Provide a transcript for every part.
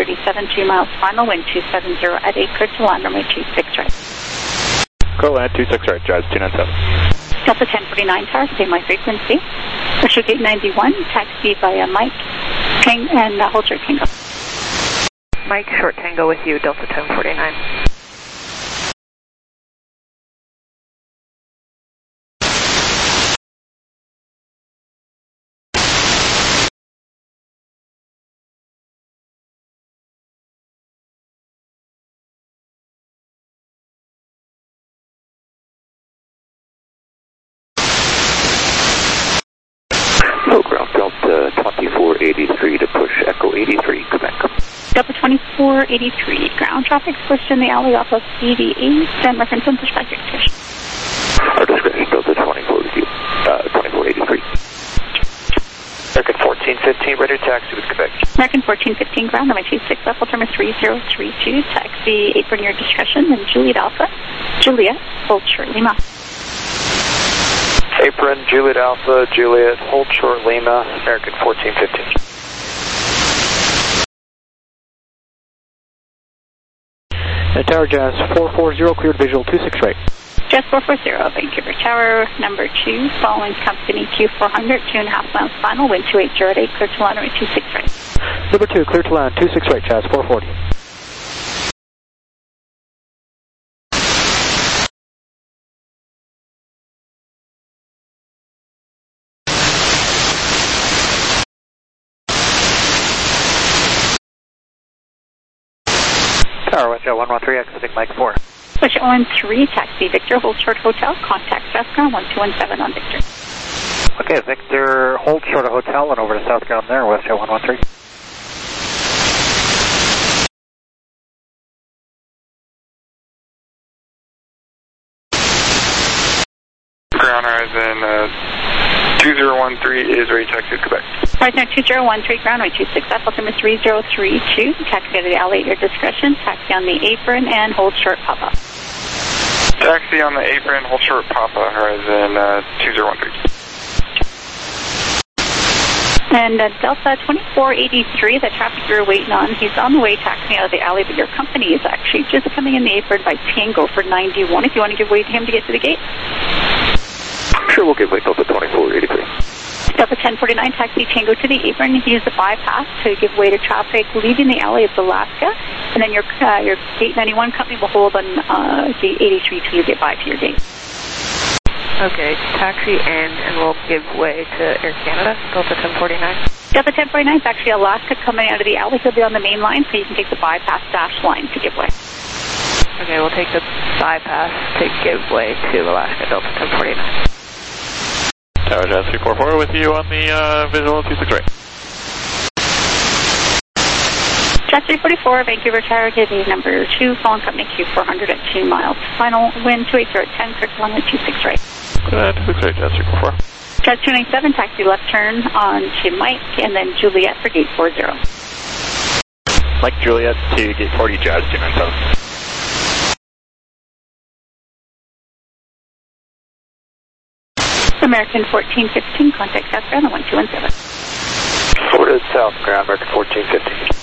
37, 2 miles final, wind 270 at 8, clear to land, runway 26 right. Clear land 26 right, Jazz 297. Delta 1049 tower, stay my frequency. Special gate 91, taxi via Mike, and hold short Tango. Mike, short Tango with you, Delta 1049. Low ground, Delta 2483 to push Echo 83, Quebec. Delta 2483, ground traffic pushed in the alley off of 88, and reference on push back dictation. Our discretion, Delta 2483. American 1415, ready to taxi with Quebec. American 1415, ground runway 26 left, altimeter 3032, taxi apron your discretion, and Juliet Alpha, Juliet, hold short Lima. Apron, Juliet Alpha, Juliet, hold short Lima, American 1415. Tower Jazz 440, cleared visual 26 right. Jazz 440, Vancouver Tower, number 2, following company Q400, 2.5 miles final, wind 280 at 8, clear to land, runway 26 right. Number 2, clear to land 26 right, Jazz 440. Tower, West Jet 113, exiting Mike 4. Push OM3, taxi Victor, hold short hotel, contact South Ground 1217 on Victor. Okay, Victor, hold short of hotel and over to South Ground there, West Jet 113. Ground horizon 2013 is ready to taxi to Quebec. Horizon 2013, ground runway 26 left, altimeter 3032, taxi out of the alley at your discretion, taxi on the apron, and hold short Papa. Taxi on the apron, hold short Papa, horizon 2013. And Delta 2483, the traffic you're waiting on, he's on the way taxiing out of the alley, but your company is actually just coming in the apron by Tango for 91. If you want to give way to him to get to the gate. Sure, we'll give way Delta 2483. Delta 1049, taxi Tango to the apron. Use the bypass to give way to traffic leaving the alley of Alaska, and then your gate 91 company will hold on gate 83 till you get by to your gate. Okay, taxi and we'll give way to Air Canada, Delta 1049. Delta 1049 is actually Alaska coming out of the alley. He'll be on the main line, so you can take the bypass dash line to give way. Okay, we'll take the bypass to give way to Alaska, Delta 1049. Tower Jazz 344 with you on the visual 26 right. Jazz 344, Vancouver Tower, give me number 2, following company Q400 at 2 miles. Final wind 280 at 10, clear to land 26 right. 26 right, Jazz 344. Jazz 297, taxi left turn on to Mike, and then Juliet for gate 40. Mike Juliet to gate 40, Jazz 297. American 1415, contact South Ground 1217. Over to South Ground, American 1415.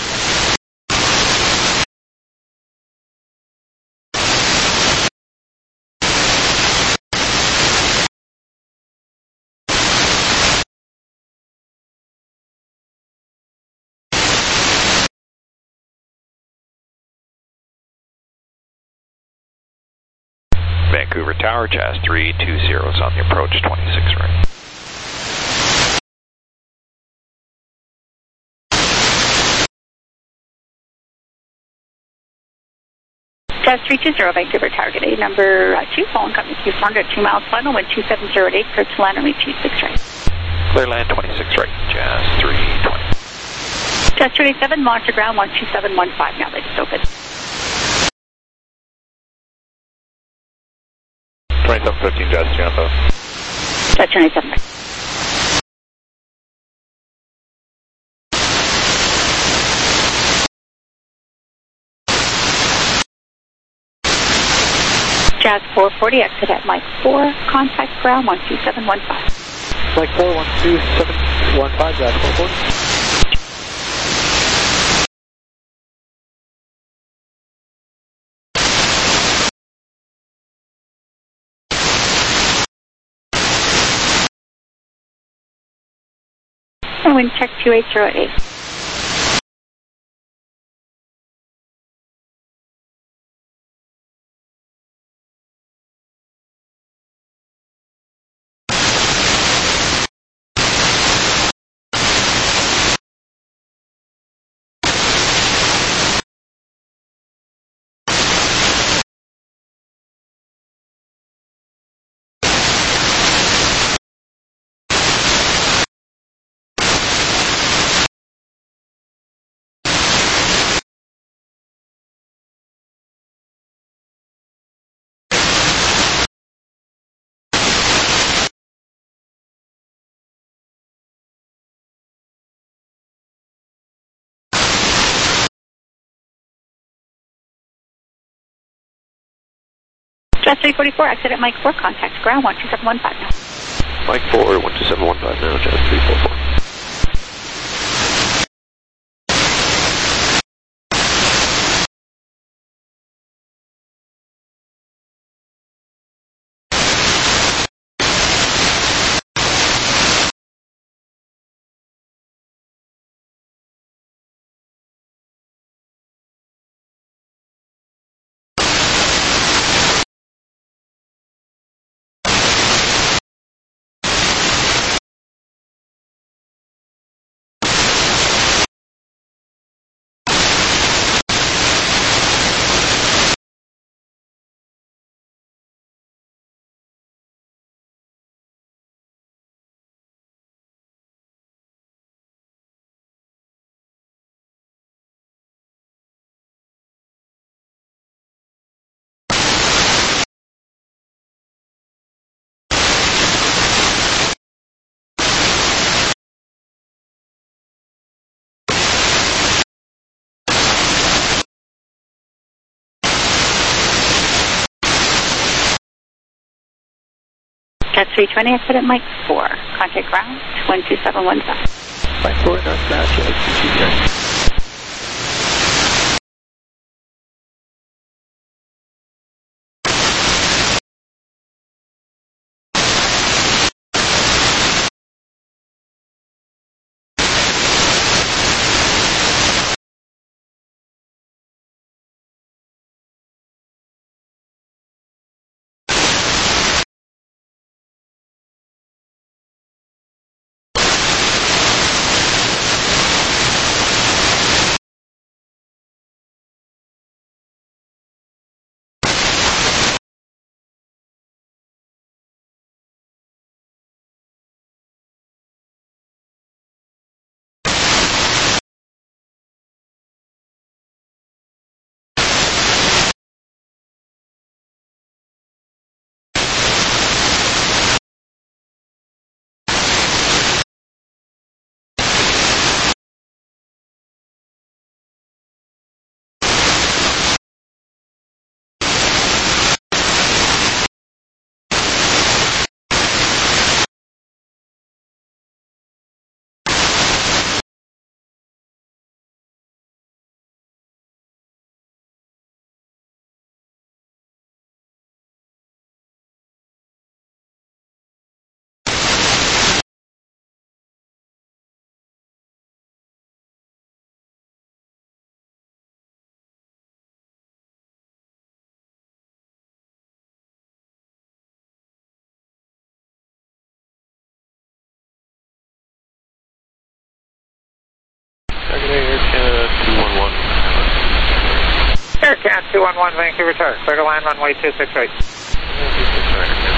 Vancouver Tower, Jazz 320 is on the approach, 26 right. Jazz 320, Vancouver Tower, get a number 2, following company Q400 at 2 miles final, wind 270 at 8, clear to land runway 26 right. Clear land 26 right, Jazz 320. Jazz 287, monitor ground 12715, now latest open. 2715, Jazz 295. Jazz 287. Jazz 440, exit at Mike 4, contact ground 12715. Mike 4, 12715, Jazz 440. And wind check 2808. Just 344, exit at Mike 4, contact ground 12715 now. Mike 4, 12715 now, Jazz 344. Jet 320, exit at Mike 4, contact ground 12715. Mike 4, northbound, Jazz 229. Air Canada 211, Vancouver Tower. Clear to land runway 268.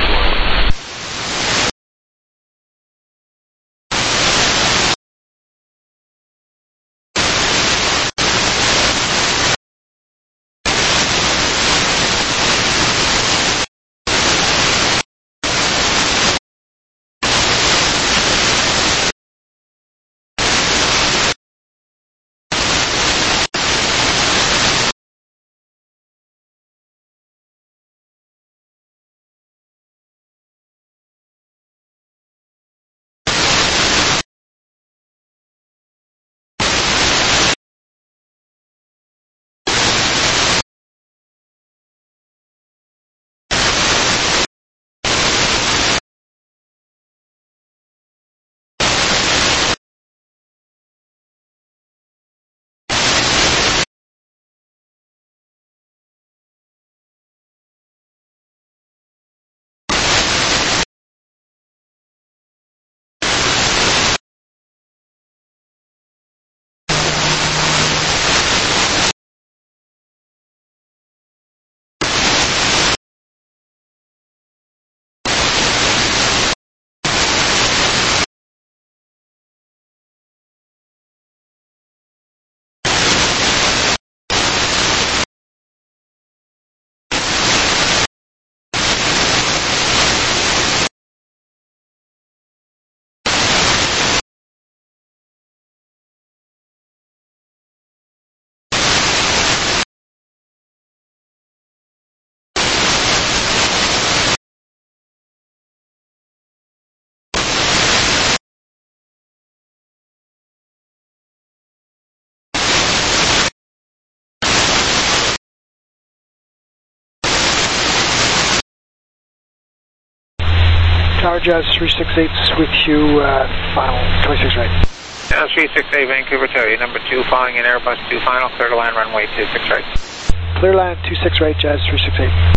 Tower Jazz 368 with you, final 26 right. Jazz 368 Vancouver Tower, you number 2 following in Airbus 2 final, clear to land runway 26 right. Clear land 26 right, Jazz 368.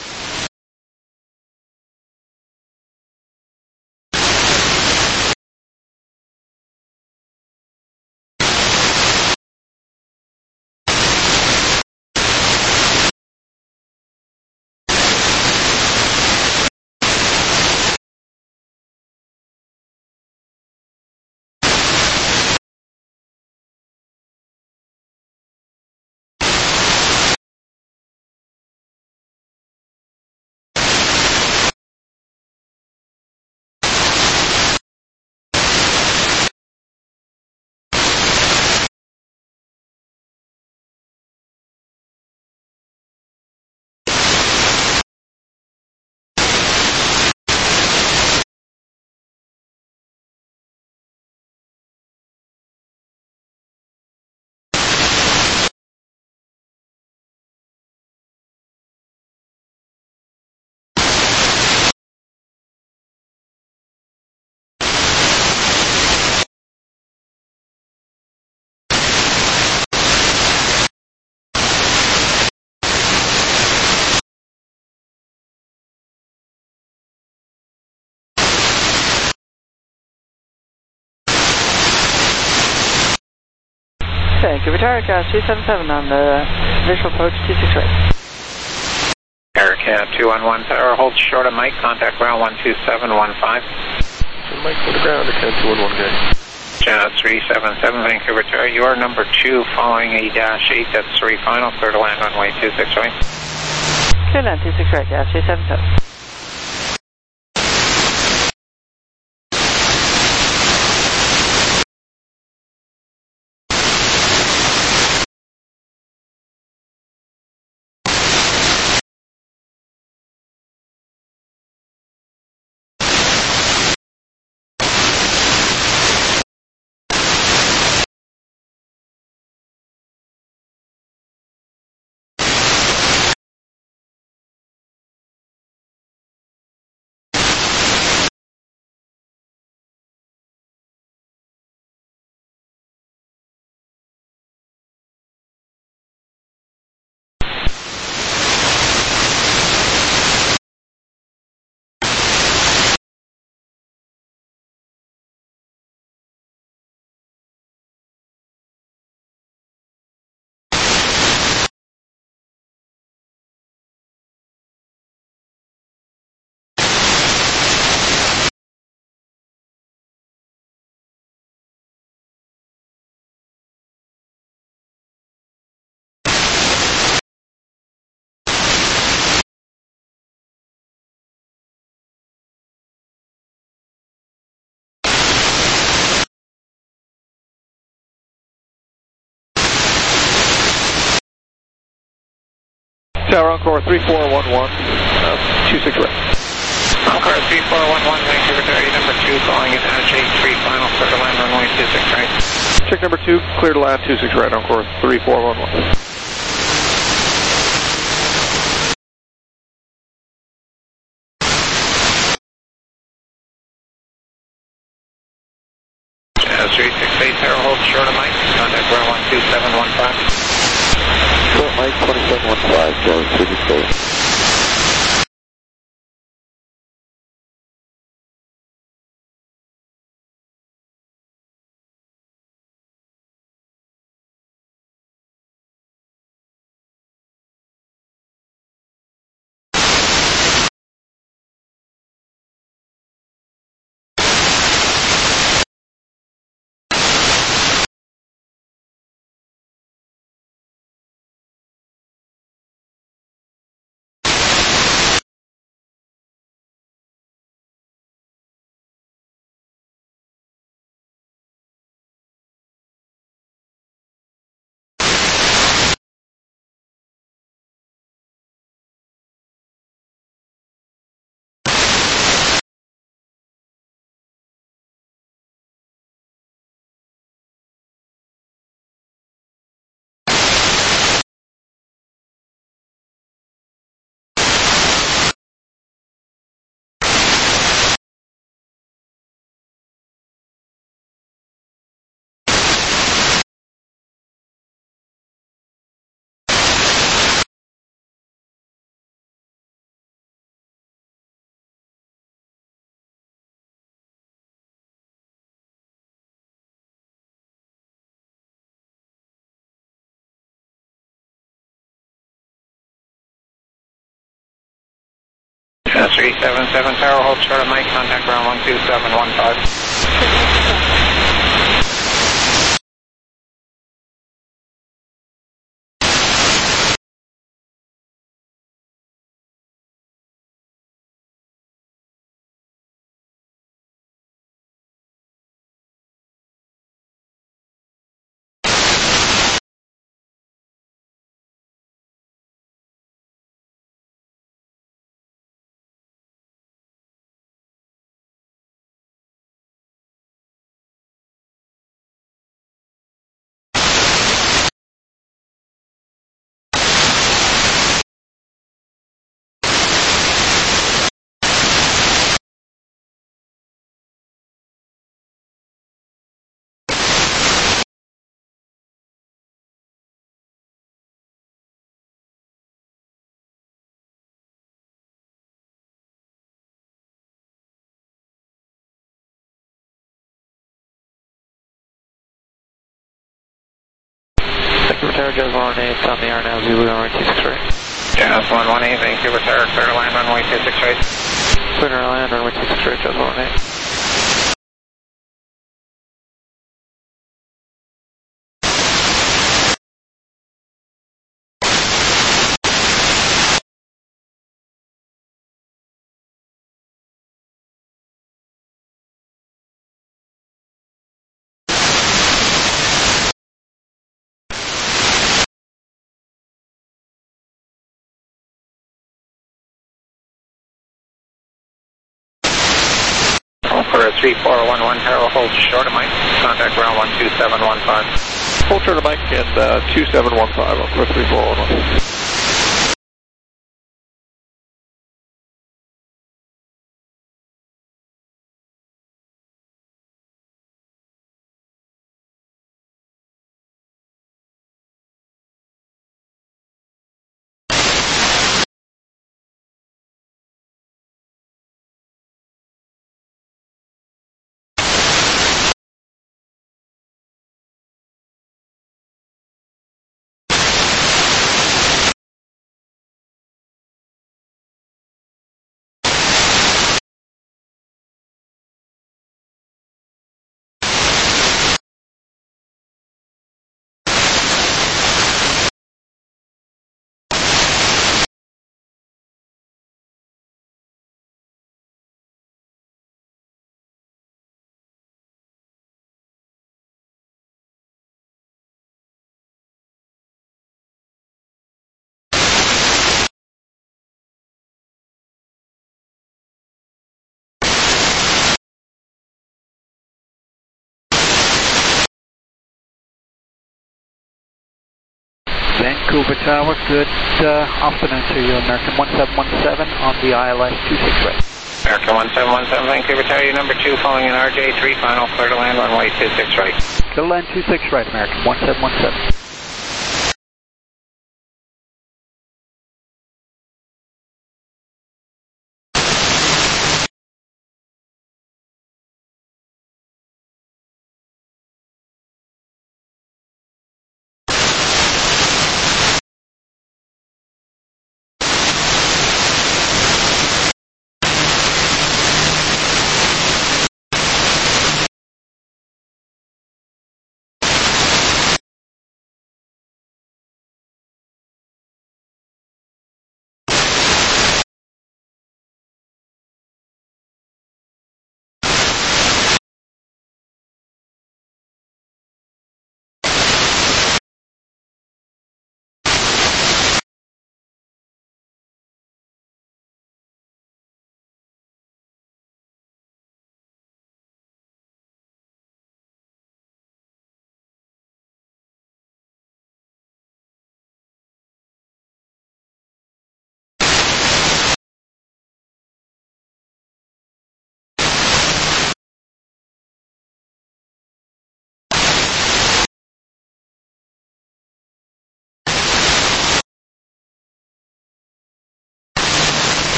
Vancouver Tower, Jazz 377 on the visual approach 26 right. Aircat 211 Tower, hold short of Mike, contact ground 12715. Mike to the ground, Aircat 211 guy. Jazz 377 Vancouver Tower, you are number 2 following a dash 8, that's 3 final, clear to land runway 26 right. Clear land 26 right, Jazz 377. Tower Encore 3411, 26 right. Encore 3411 Vancouver Tower, number 2 calling it dash 8, 3 final, clear to land runway 26 right. Check number 2, clear to land 26 right, Encore 3411. Jazz 368 Tower, hold short of Mike, contact ground 12715. Short Mike 2715, Jazz 368. 377 Tower, hold short of Mike, contact ground 12715. Vancouver Tower, Jazz 118 on the air now, Zulu runway 26 right. Jazz 118, Vancouver Tower, clear to land runway 26 right. Clear to land runway 26 right, Jazz 118. For 3411 Tower, hold short of Mike, contact ground 12715. Hold short of Mike and 2715 on course 3411. Vancouver Tower, good afternoon to you, American 1717 on the ILS 26 right. American 1717, Vancouver Tower, you number 2, following an RJ3, final, clear to land runway 26 right. Clear to land 26 right, American 1717.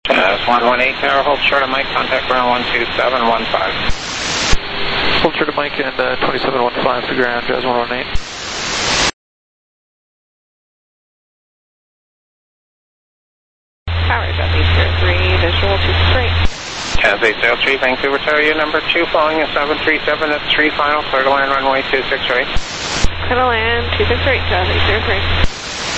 Jazz 118 Tower, hold short of Mike, contact ground 12715. Hold short of Mike and 2715 to ground, Jazz 118. Tower, Southeast 03, visual 263. Jazz 803, Vancouver Tower, you number 2, following a 737, that's 3 final, clear to land runway 263. Clear to land 263, Jazz 803.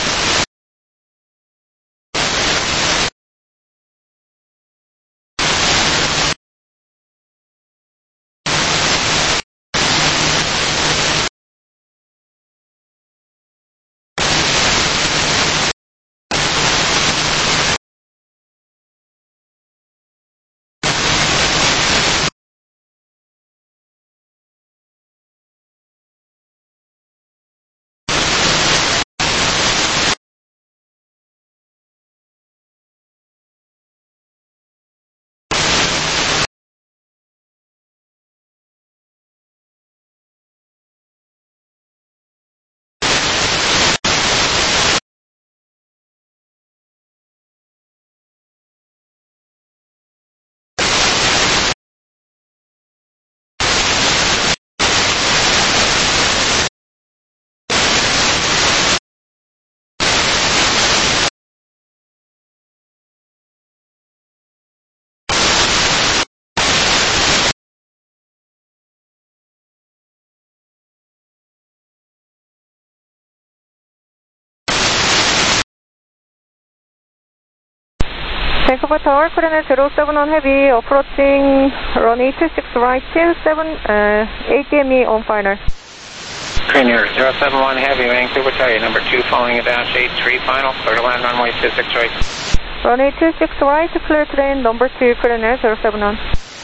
Vancouver Tower, Korean 07 on heavy, approaching runway 26 right, 8 DME on final. Premier 071 Heavy, Vancouver Tower, number 2, following a dash 83 final, clear to land runway 26 right. Runway 26 right, clear to land, number 2, Korean 07 on.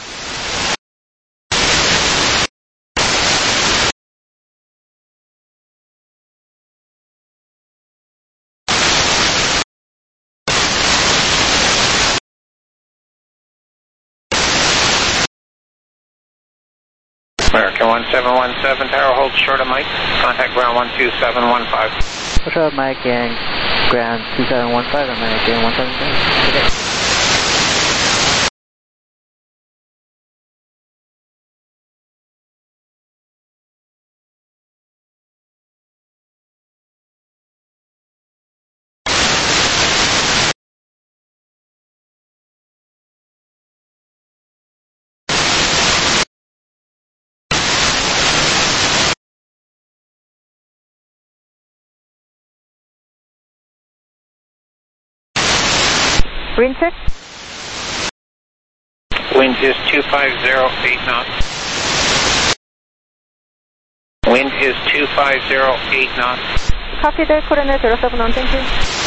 American 1717 Tower, hold short of Mike, contact ground 12715. Hold short of Mike and ground 2715, American 177. Okay. Wind check. Wind is 250, 8 knots. Wind is 250, 8 knots. Copy that, Korean 07 on, thank you.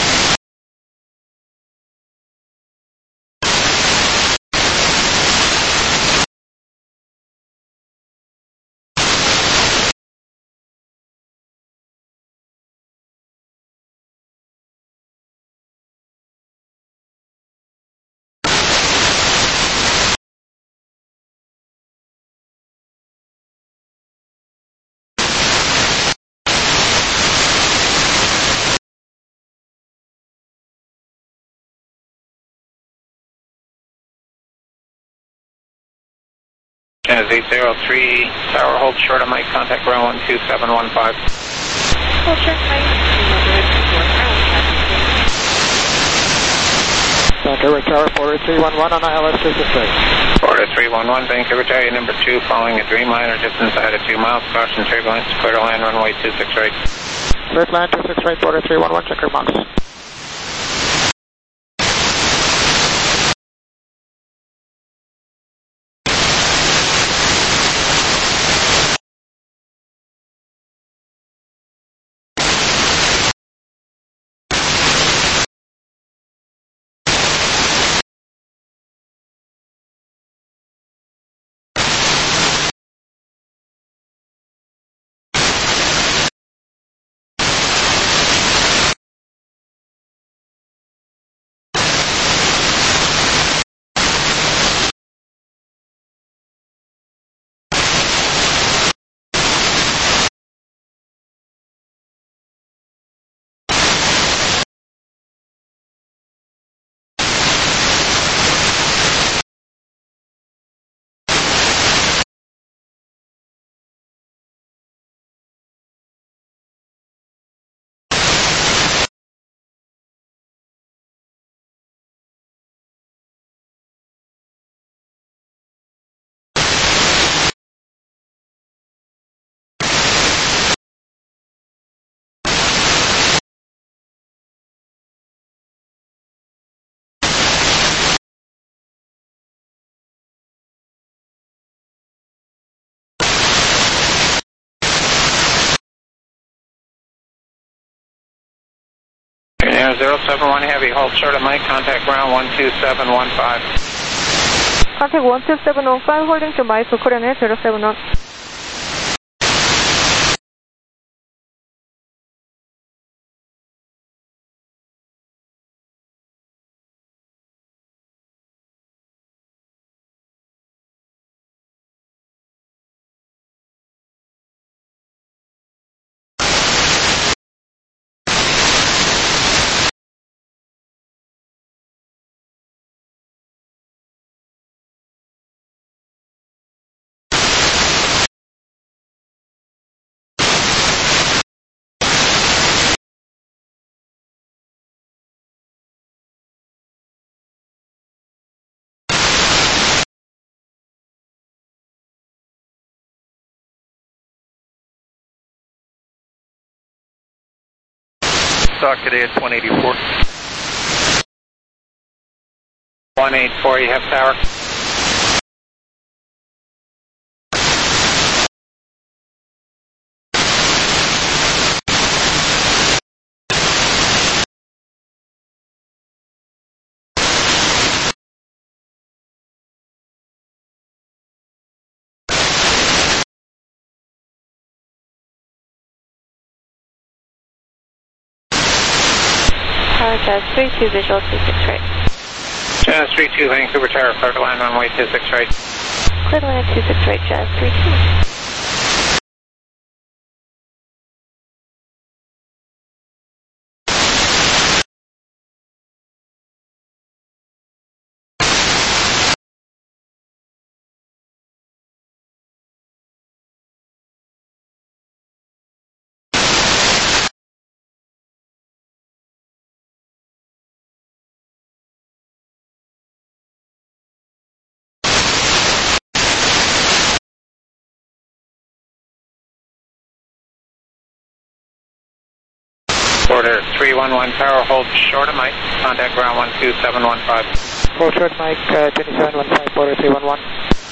Jazz 803 Tower, hold short of Mike, contact ground 12715. Hold short Mike, Vancouver Tower, 40311 on ILS 263. 40311, Vancouver Tower, number 2, following a 3 minor distance out of 2 miles, caution turbulence, clear to land runway 26 right. Clear to land 26 right, 40311, check your box. 071 Heavy, hold short of Mike, contact ground 12715. Contact 12715, holding to Mike, Korean Air 071. Stock today at 184. 184, you have tower. Jazz 32, visual 26 right. Jazz 32, Vancouver Tower, clear to land runway 26 right. Clear to land 26 right, Jazz 32. Order 311 Tower, hold short of Mike, contact ground 12715. Hold short Mike, 2715, order 311.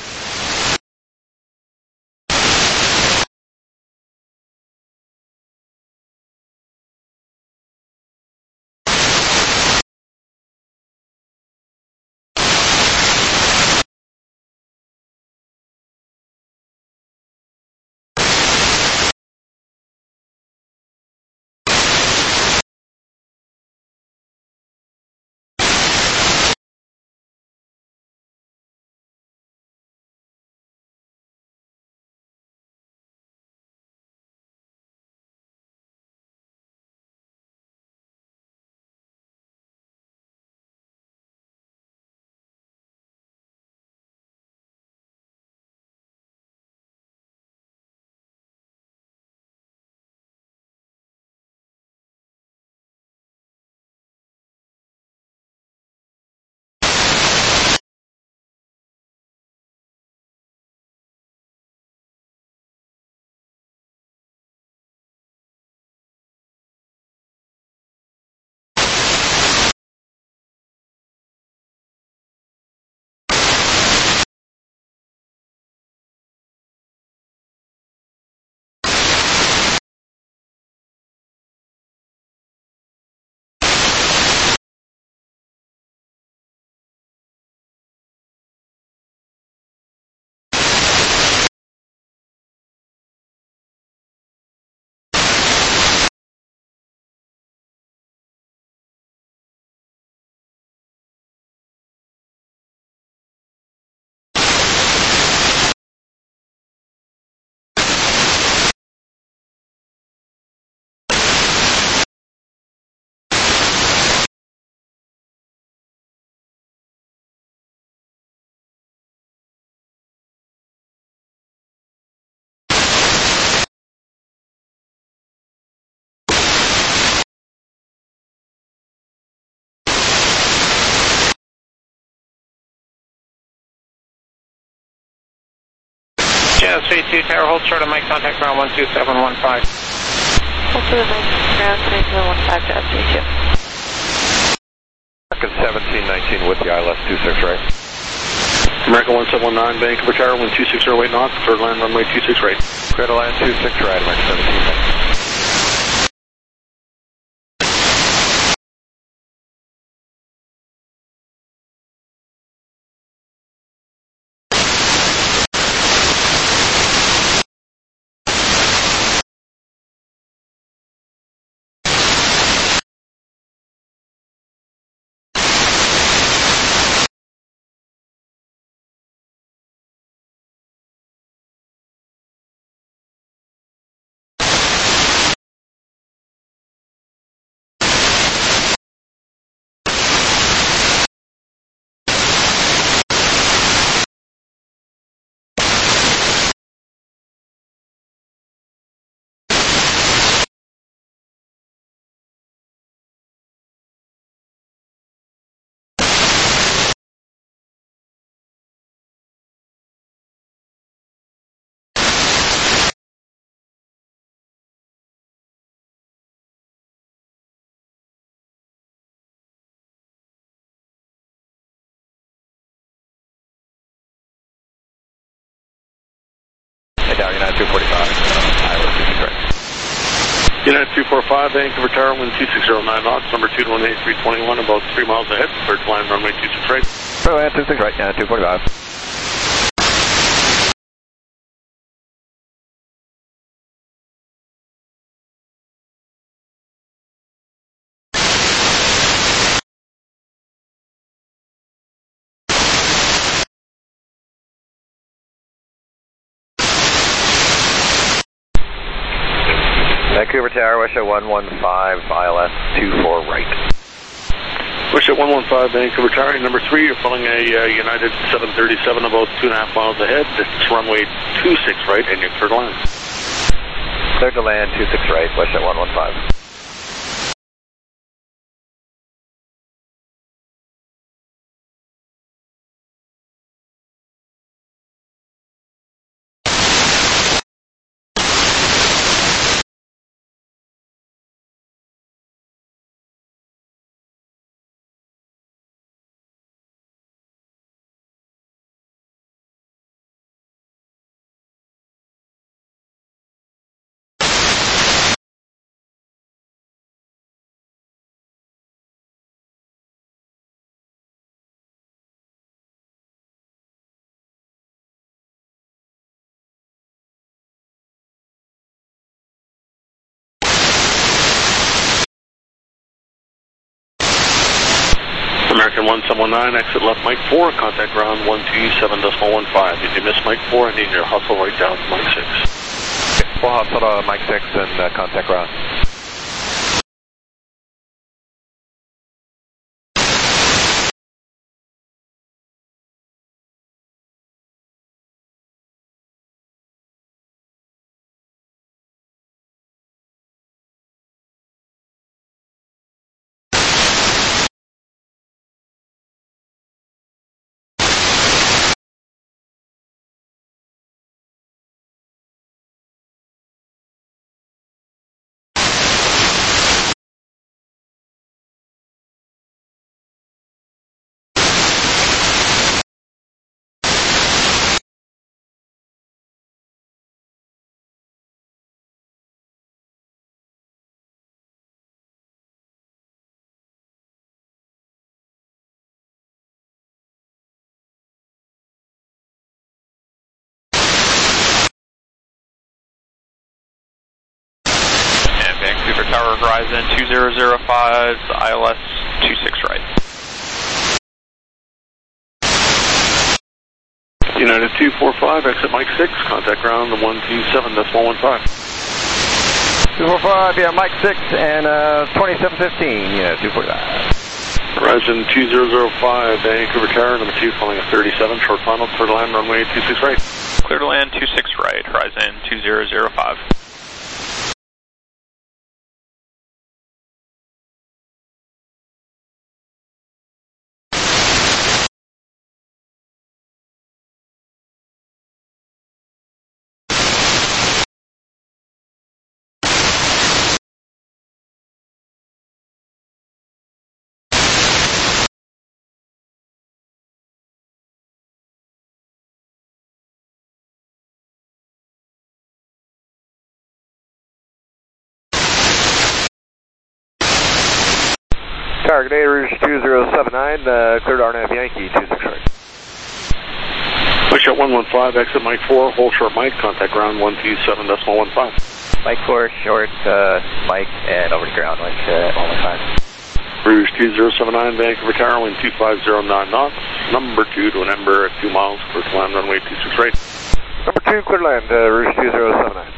Jazz 32 Tower, hold short of Mike, contact ground 12715. Hold short of Mike, ground 2715, Jazz 32. American 1719 with the ILS 26 right. American 1719, Vancouver Tower, 12608 knots, clear to land runway 26 right. Clear to land 26 right, American 1719. Tower, United 245, ILS 26 right. United 245, Vancouver Tower, wind 2609 knots, number 2 to 18321, about 3 miles ahead, clear to land runway 26 right. Clear land 26 right, United 245. Vancouver Tower, Wisha 115, ILS 24 right. Wisha 115, Vancouver Tower, number 3, you're following a United 737 about 2.5 miles ahead. It's runway 26 right, and you're clear to land. Clear to land 26 right, Wisha 115. American 1719, exit left Mike 4, contact ground 127.15. If you miss Mike 4, I need your hustle right down to Mike 6. Okay, we'll hustle to Mike 6 and contact ground. Vancouver Tower, Horizon 2005, ILS 26 right. United 245, exit Mike 6, contact ground 127.15. 245, yeah, Mike 6 and 2715, yeah, 245. Horizon 2005, Vancouver Tower, number 2, following a 37, short final, clear to land runway 26 right. Clear to land 26 right, Horizon 2005. Target A, Rouge 2079, clear to RNAV Yankee 26 right. Wisha 115, exit Mike 4, hold short Mike, contact ground 127.15. Mike 4, short Mike, and over to ground, like 115. Rouge 2079, Vancouver Tower, wind 2509 knots, number 2 to an Ember at 2 miles, clear to land runway 26 right. Number 2, clear to land, Rouge 2079.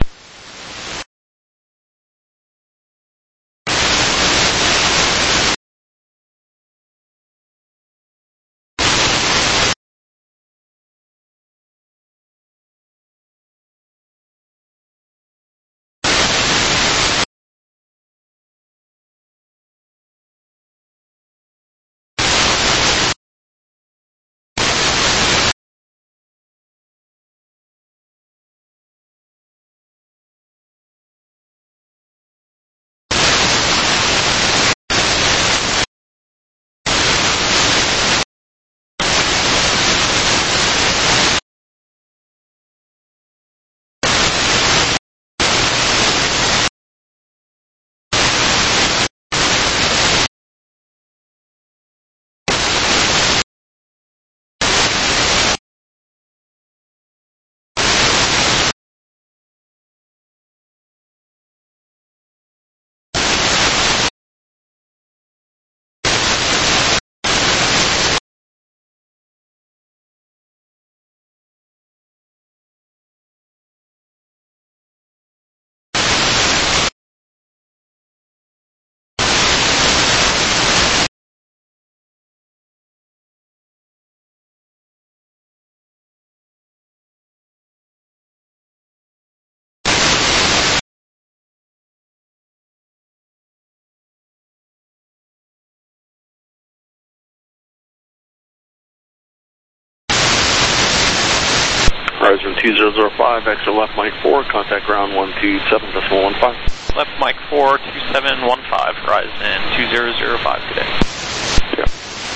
Horizon 2005, exit left Mike 4, contact ground 127.15. Left Mike 4, 2715, Horizon 2005 today. Yeah.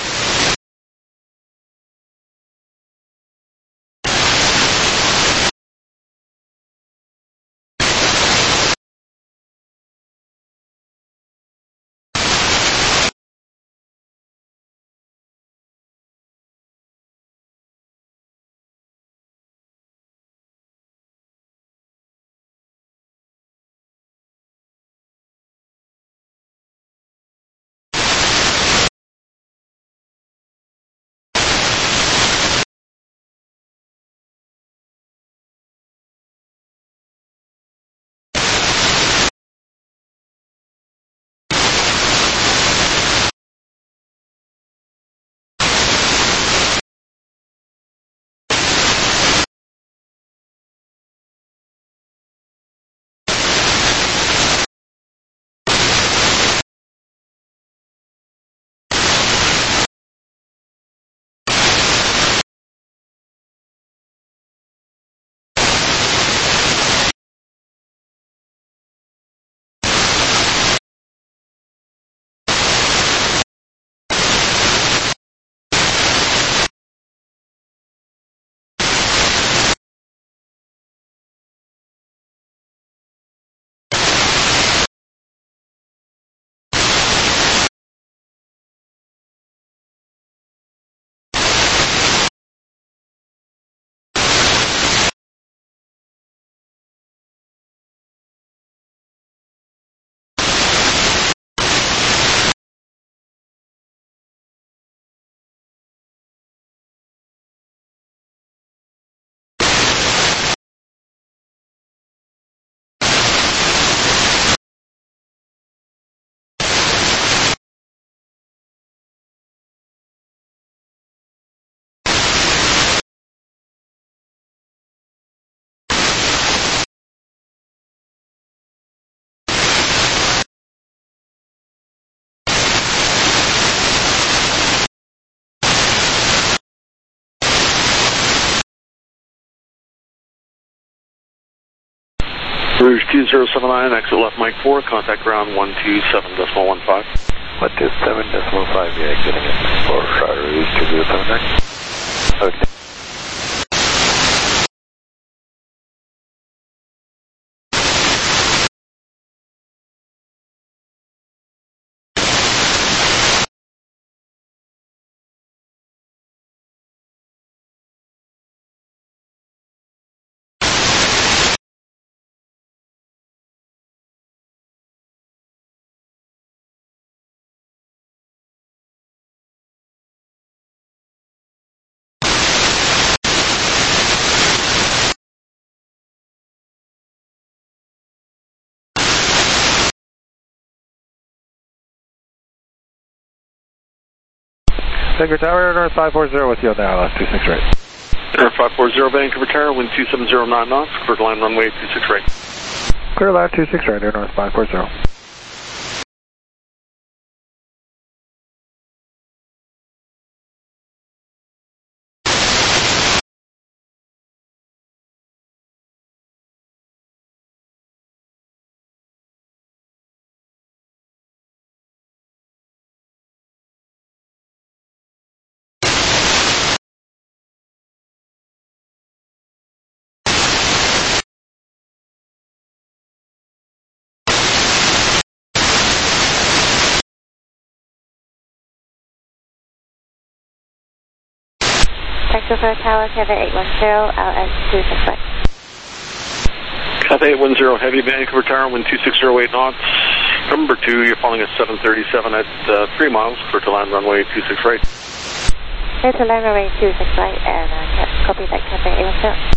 Rouge 2079, exit left Mike 4, contact ground 127.15. 127.15, yeah, getting it for Rouge 2079. Okay. Vancouver Tower, North 540 with you on the ILS 26 right. Air 540 Vancouver Tower, wind 2709 knots, clear to line runway 26 right. Clear line 26 right, Air North 540. Vancouver Tower, Kevin 810, LS 26 right. Cathay 810, heavy Vancouver Tower, wind 2608 knots. Number 2, you're falling at 737 at 3 miles, clear to line runway 26 right. Clear to line runway 26 right, and copy that Cathay 810.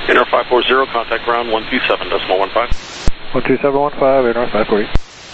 Air 540, contact ground 127.15. 12715, Air North 540.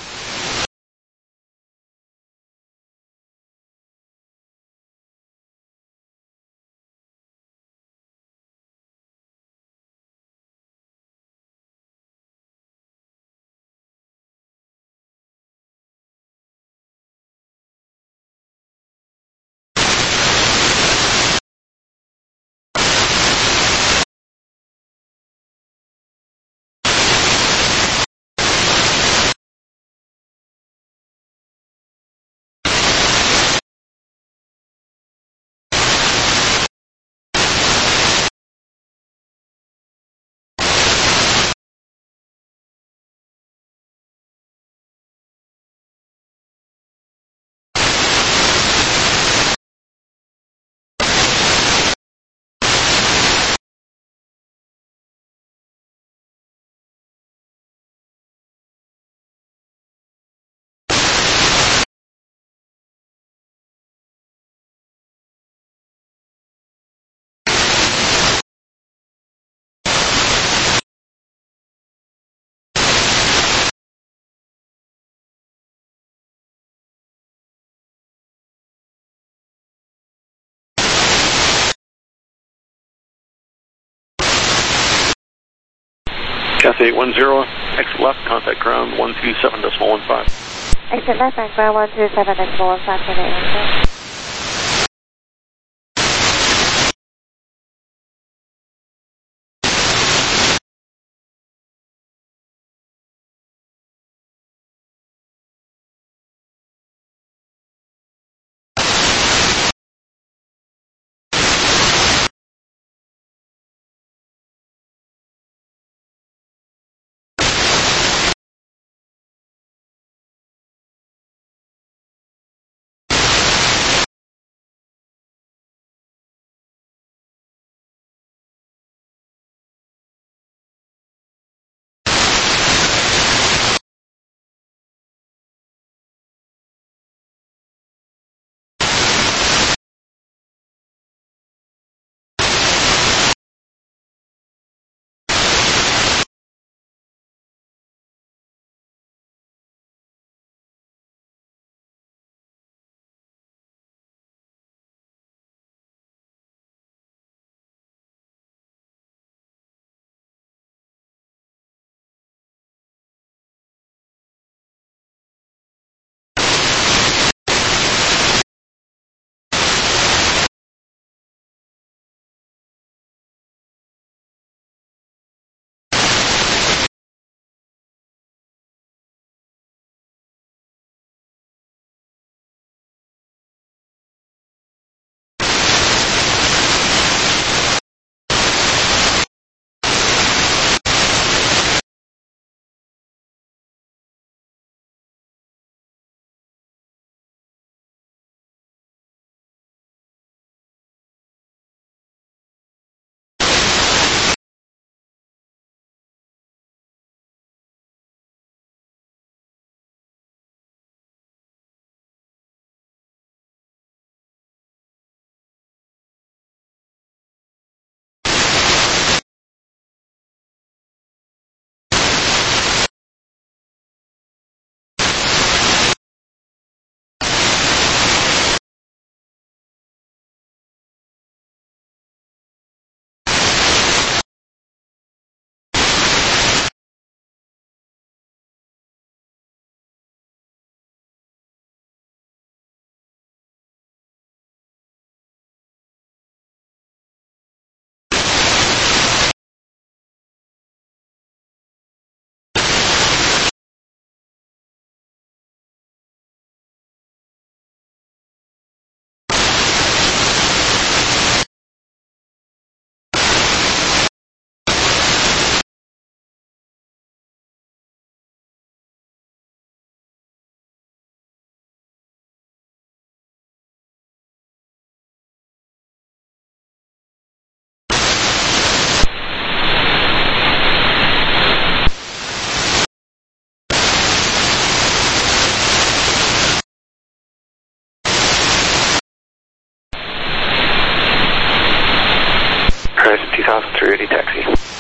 Cathay 810, exit left, contact ground 127.15. Exit left and ground 127.15 to the airport. 2380 taxi.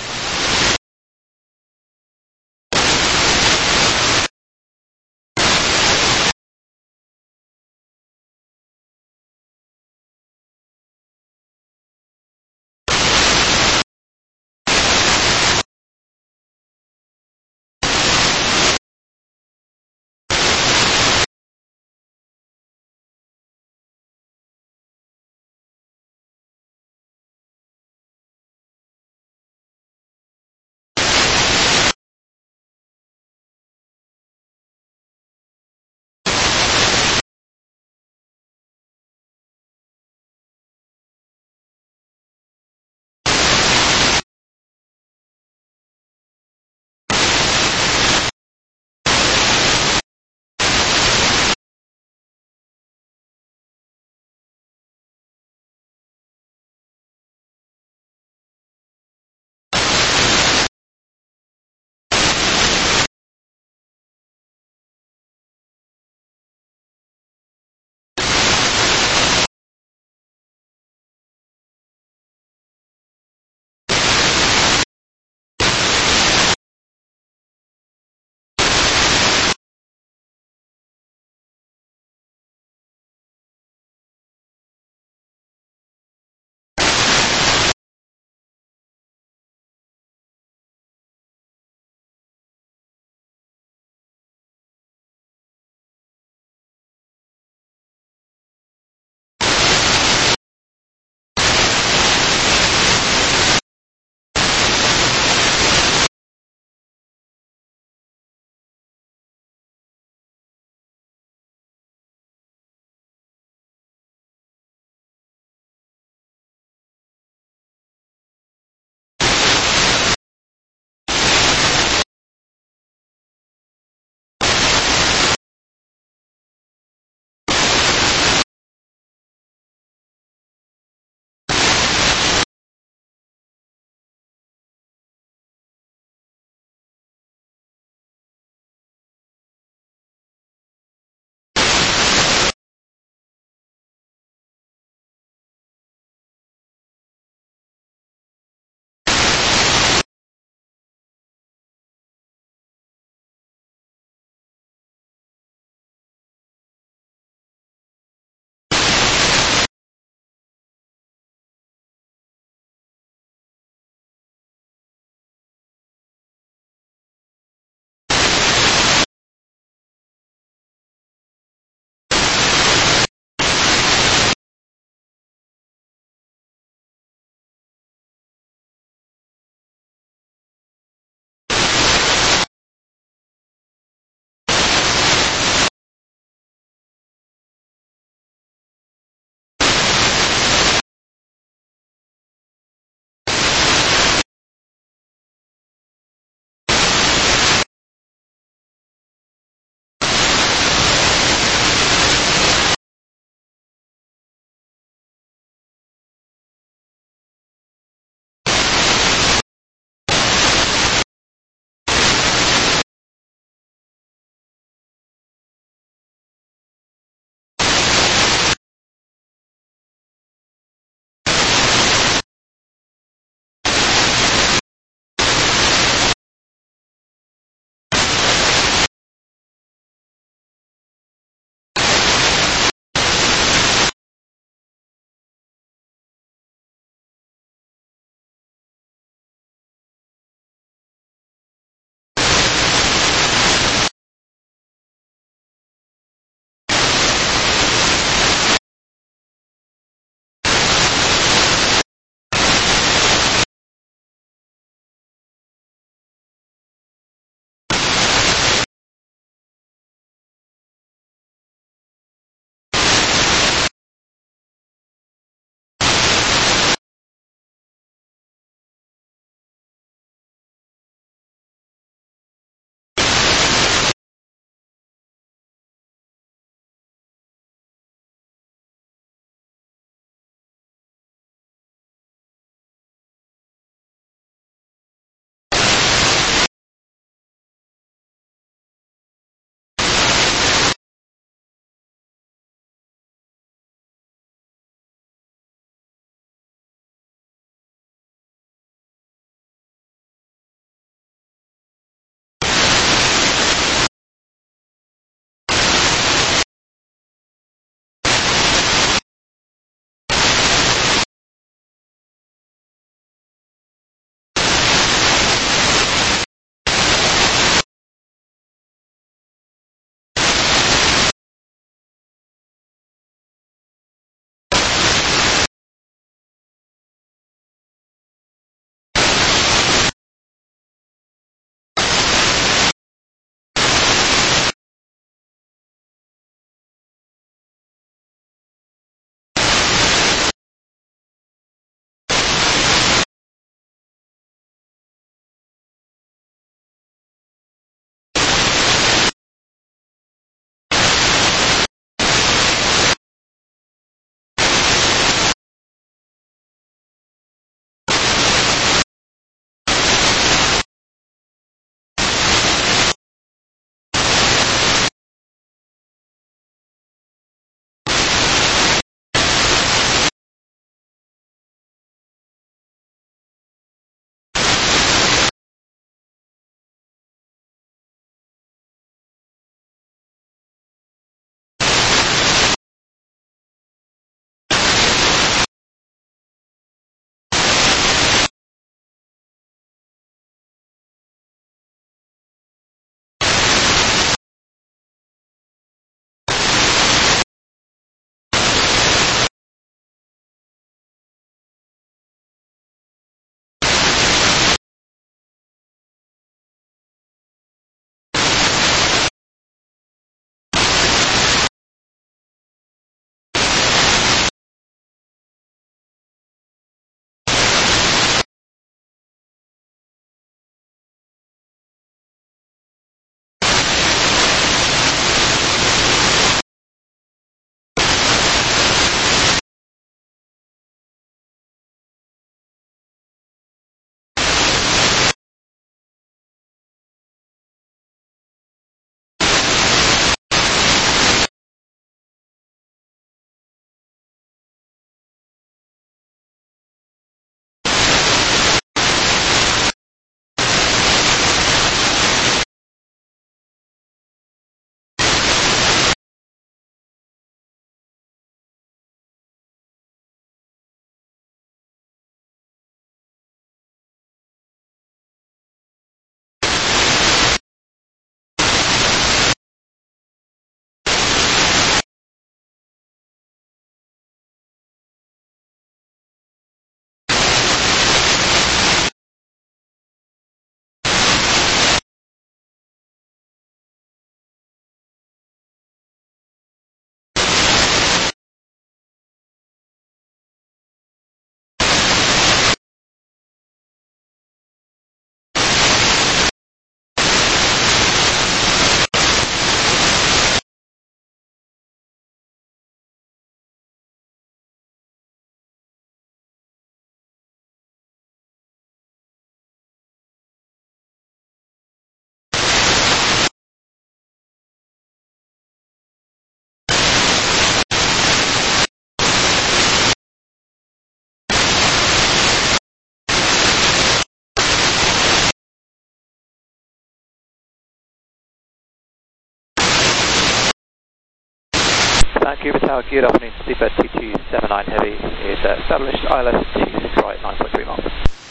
Vancouver Tower, geared up and Speedbird 2279 Heavy is established ILS 26 right, 9.3 miles.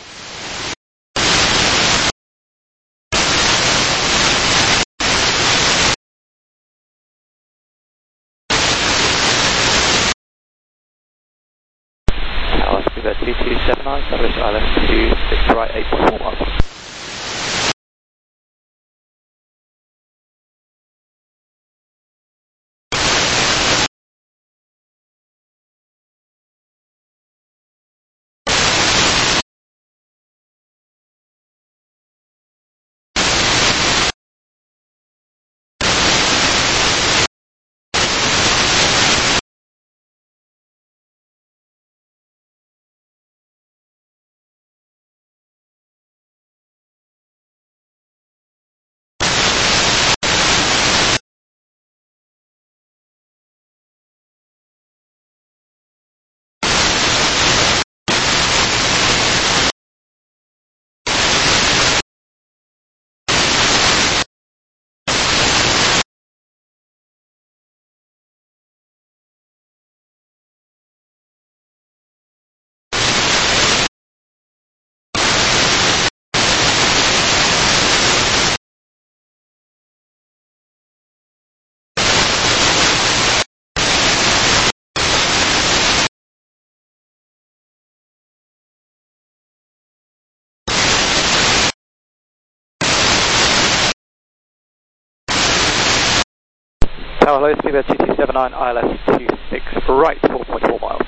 Tower, Speedbird 2279, established ILS 26 right, 8.4 miles. Tower, hello, Speedbird 2279, ILS 26 right, 4.4 miles.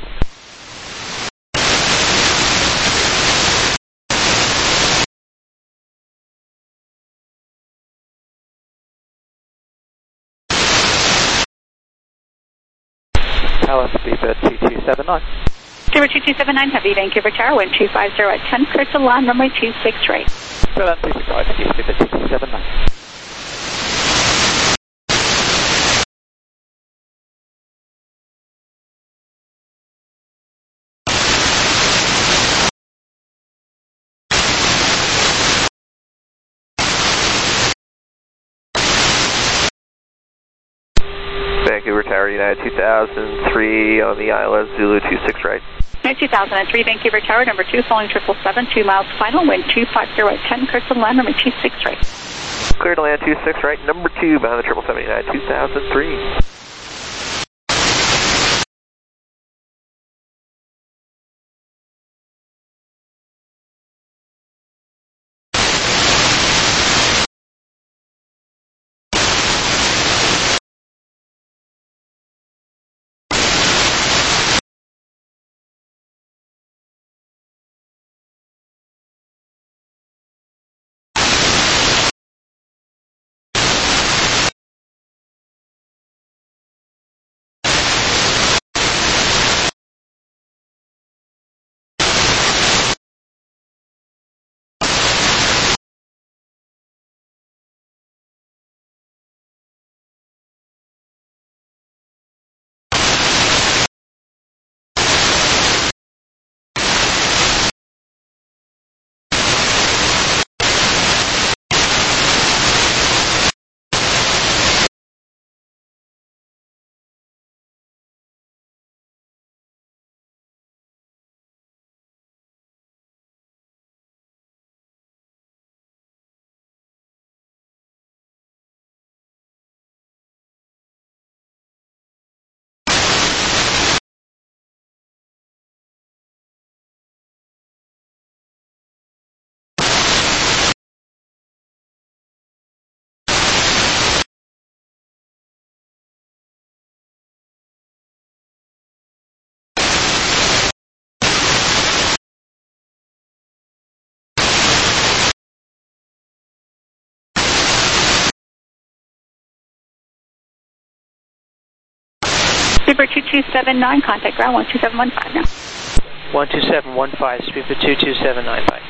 Tower, Speedbird 2279. Speedbird 2279 Heavy, Vancouver Tower, wind 250 at 10, clear to land, runway 26 right. Clear land 26 right, Speedbird 2279. Vancouver Tower, United 2003 on the ILS Zulu 26 right. United 2003 Vancouver Tower, number 2, following 777, 2 miles final, wind 250 at 10, clear to land, runway 26 right. Clear to land 26 right, number 2, bound the 777 United 2003. Speedbird 2279, contact ground 12715 now. 12715, Speedbird 2279, bye.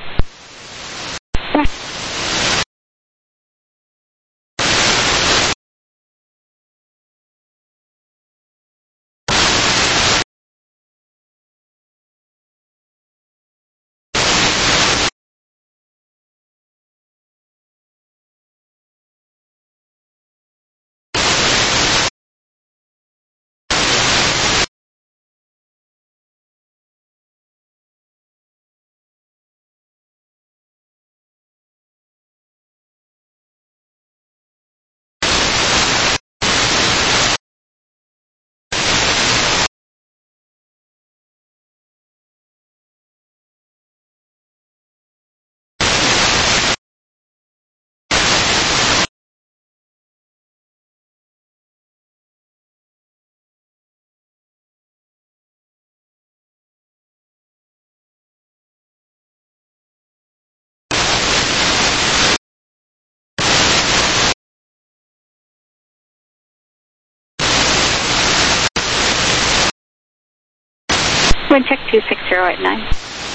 Wind check 260 at 9.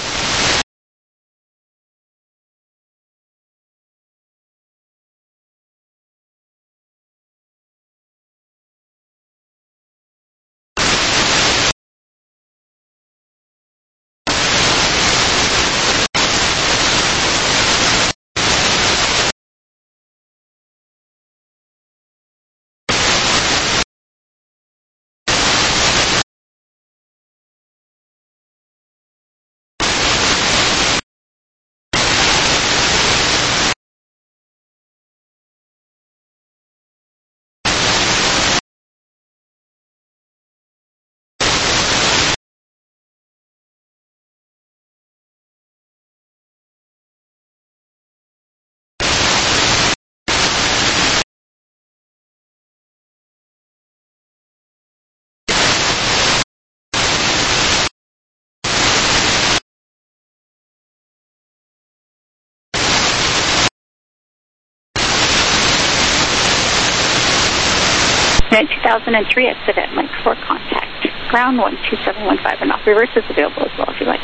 Unit 2003 exit at Mike 4 contact. Ground 12715 and off. Reverse is available as well if you like.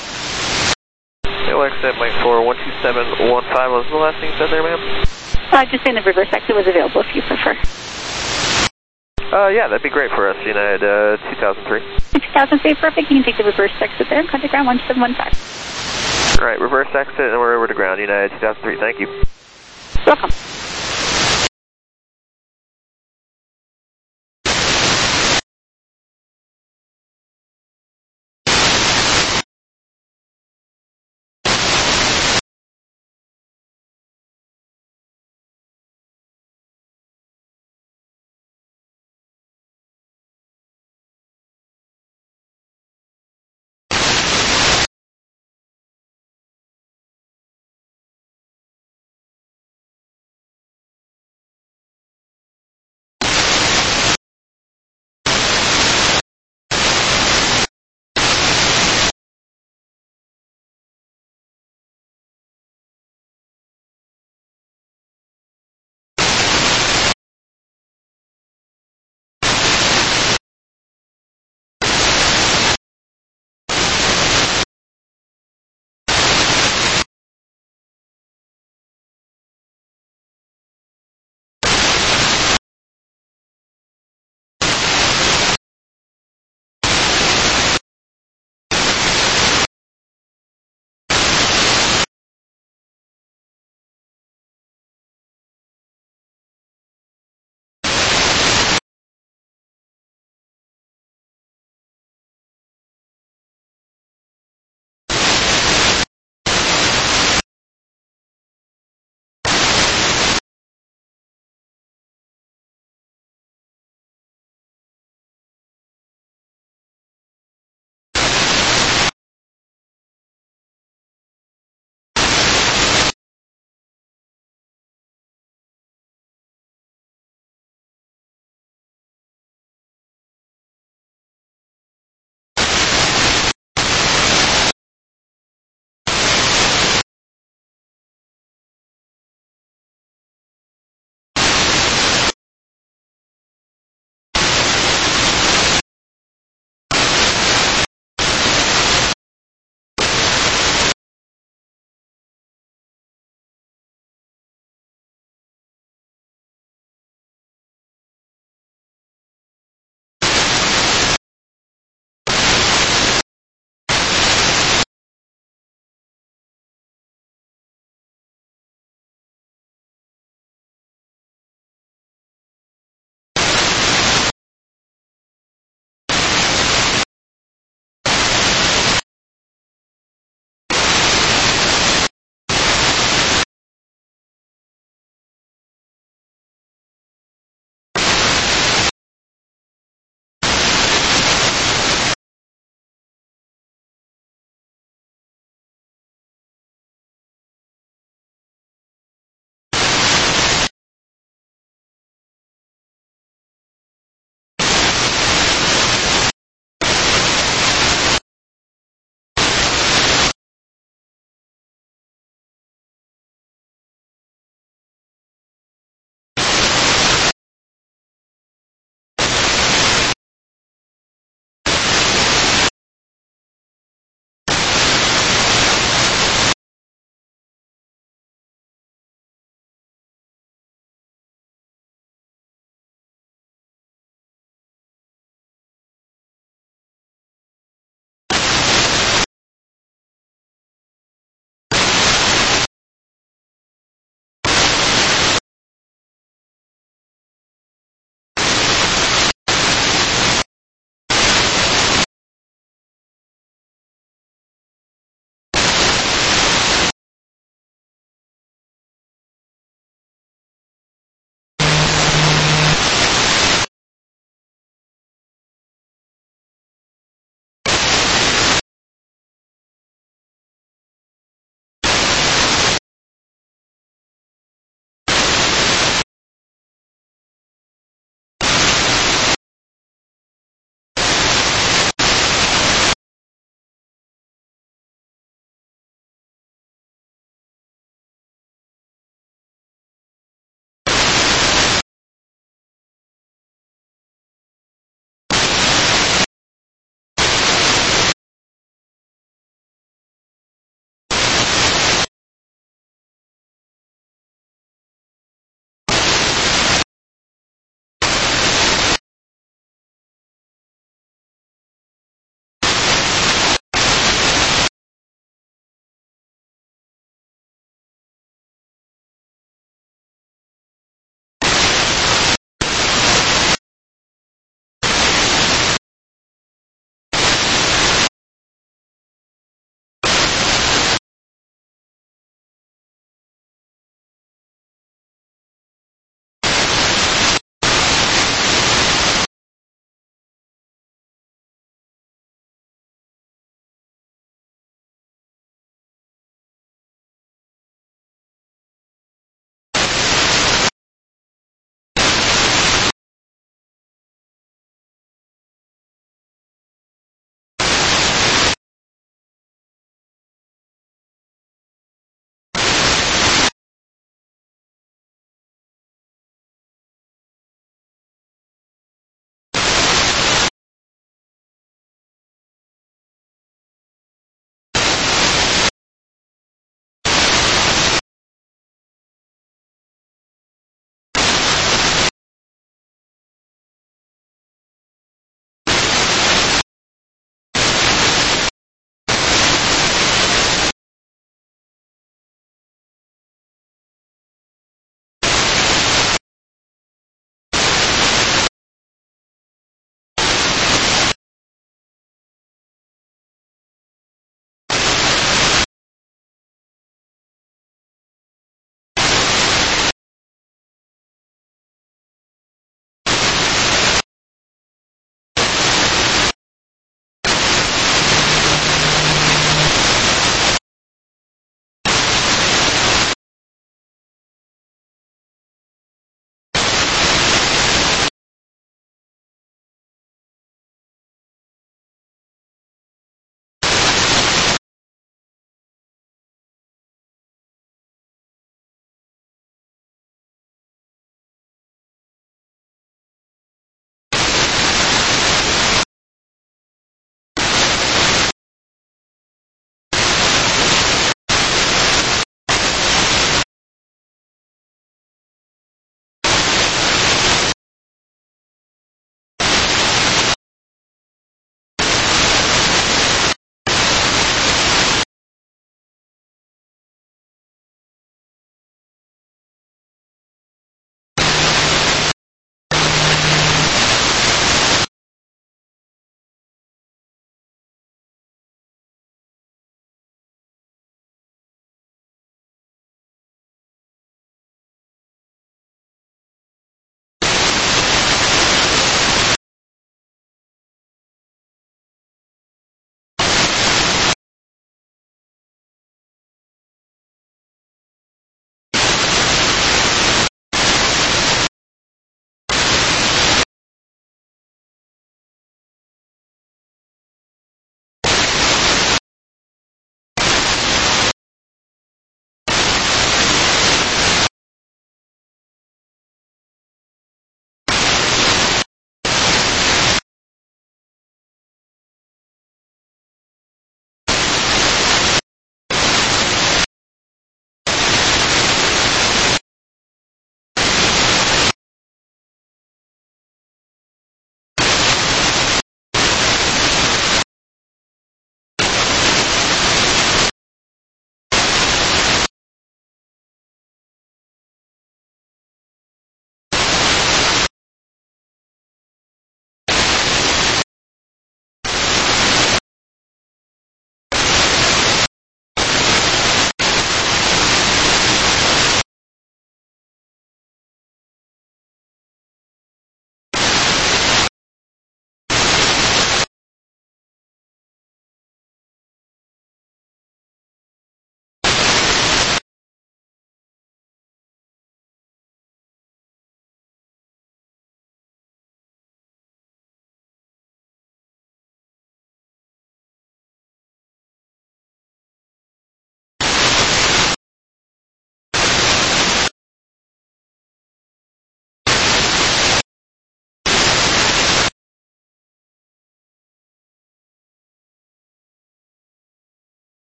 Exit Mike 4, 12715. What was the last thing you said there, ma'am? Just saying the reverse exit was available if you prefer. Yeah, that'd be great for us, United 2003. 2003, perfect. You can take the reverse exit there and contact ground 1715. All right, reverse exit and we're over to ground, United 2003. Thank you. Welcome.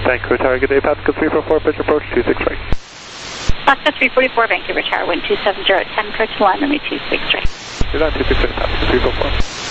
Vancouver Tower, good day, Pascal 344, pitch approach 26 right. Pascal 344, Vancouver Tower, wind 270 at 10, approach line runway 26 right. You're on 26 right, Pascal 344.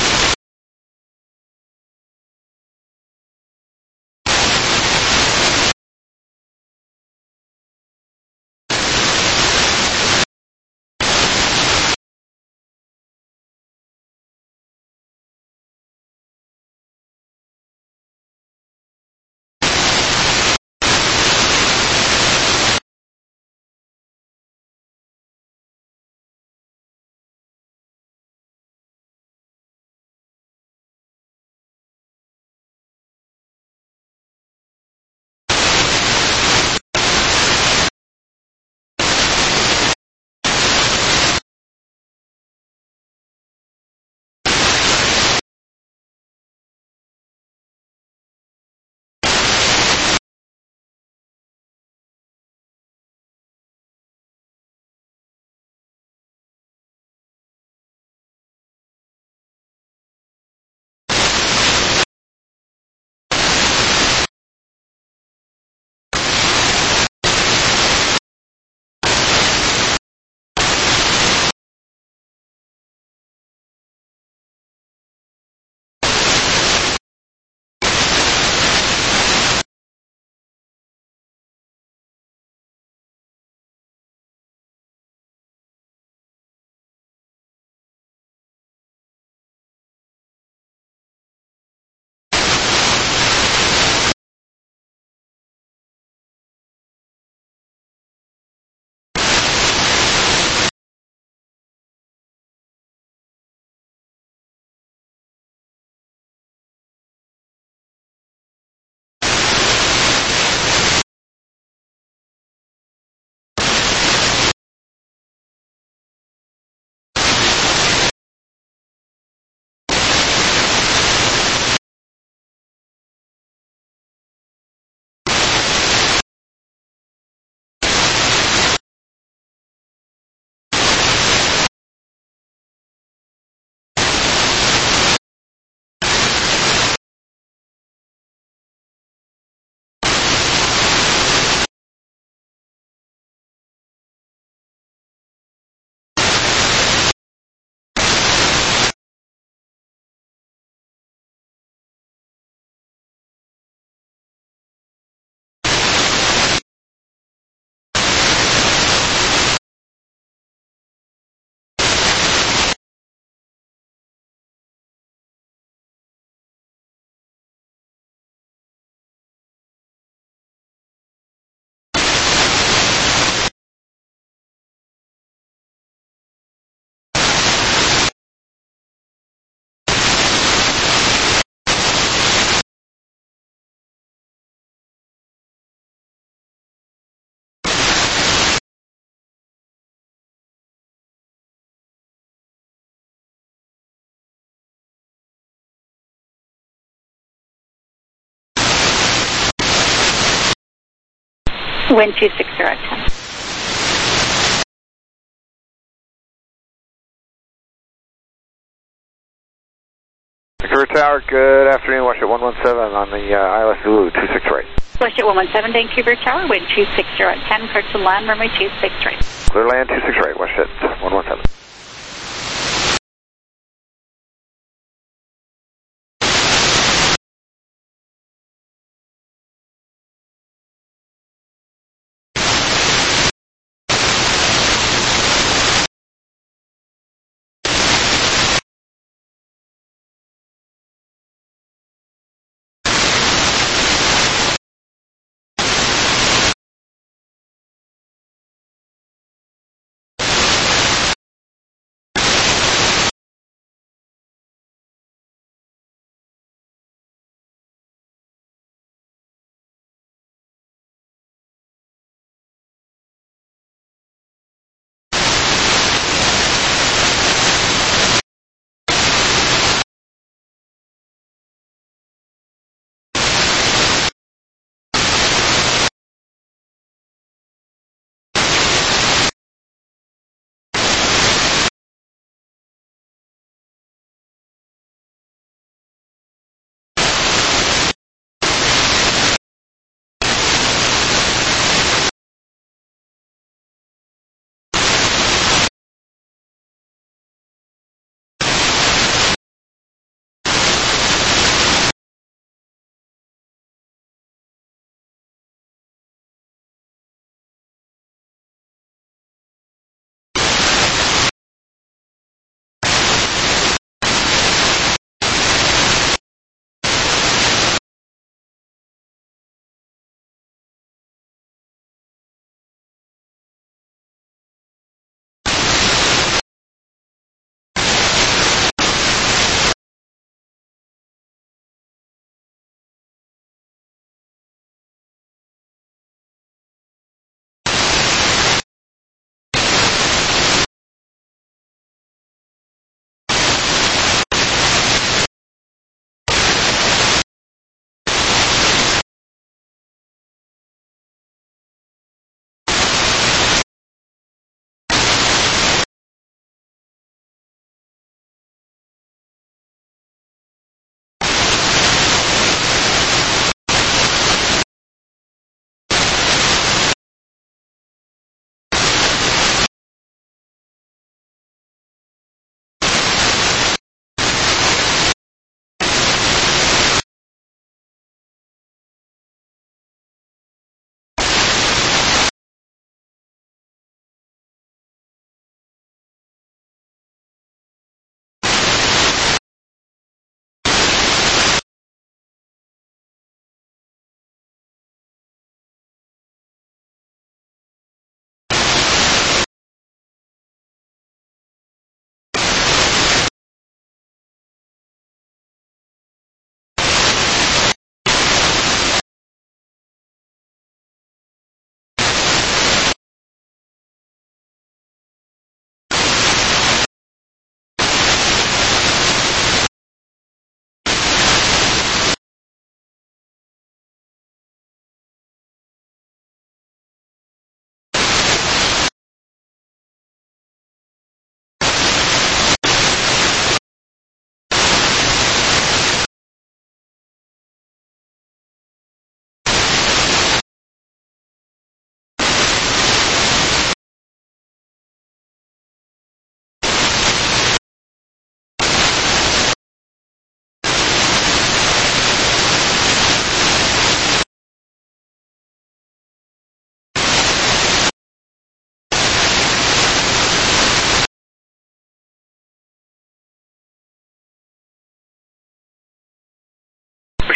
Wind 260 at 10. Vancouver Tower, good afternoon, watch at 117 on the ILS Zulu, 26 right. Watch at 117, Vancouver Tower, wind 260 at 10, approach to land, runway 26 right. Clear land, 26 right, watch at 117.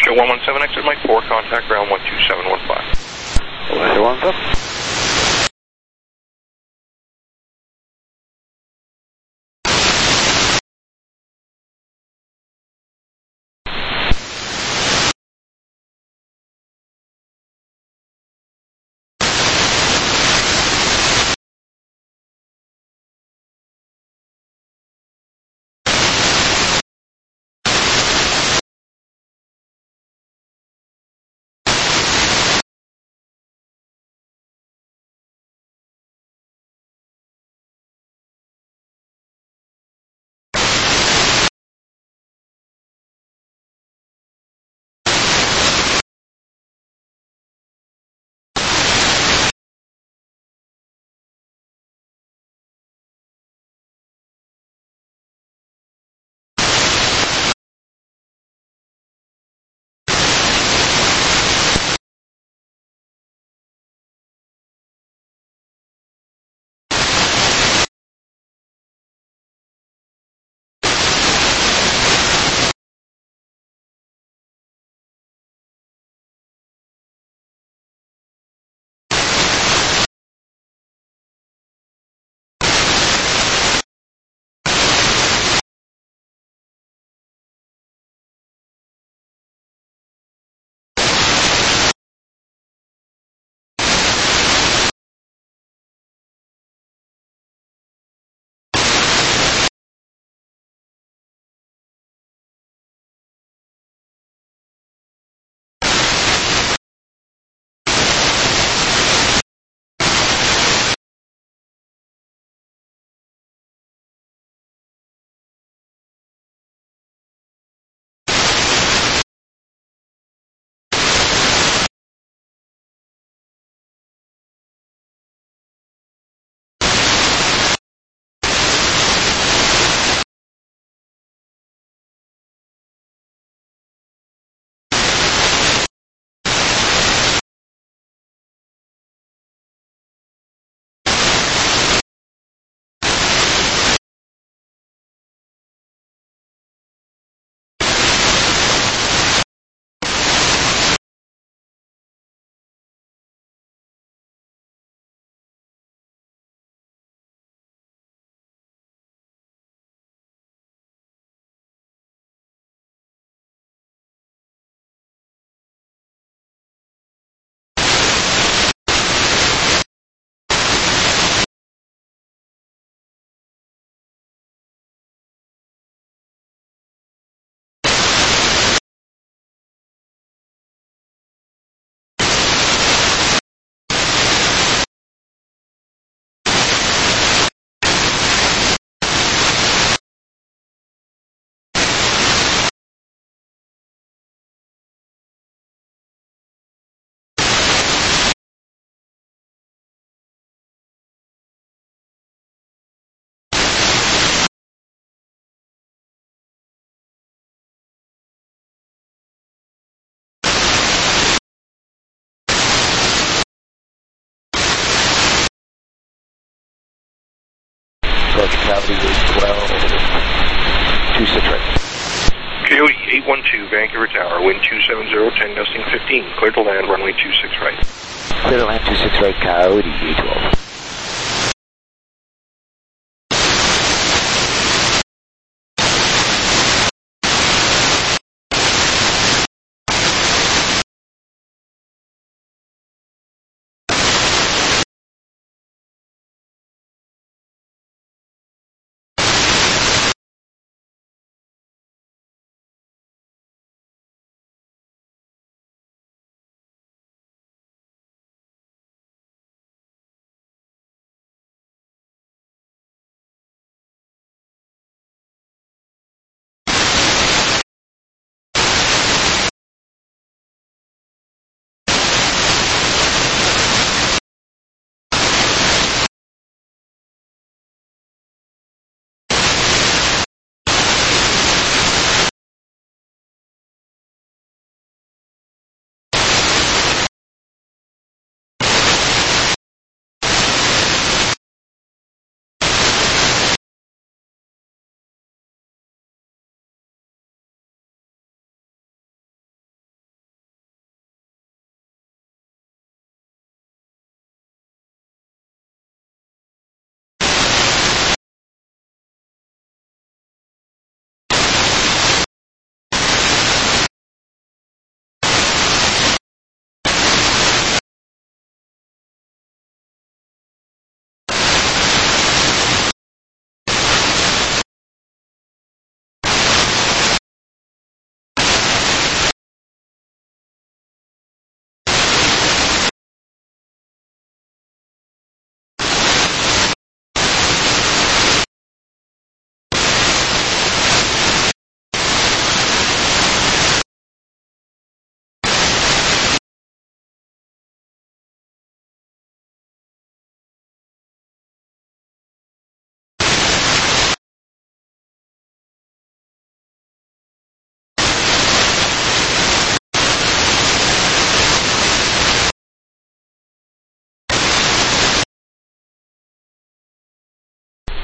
Roger, 117, exit Mike 4, contact ground 12715. Roger, 117. Approach cavity is 1226 right. Coyote 812, Vancouver Tower, wind 270, 10 gusting 15, clear to land, runway 26 right. Clear to land 26 right, Coyote 812.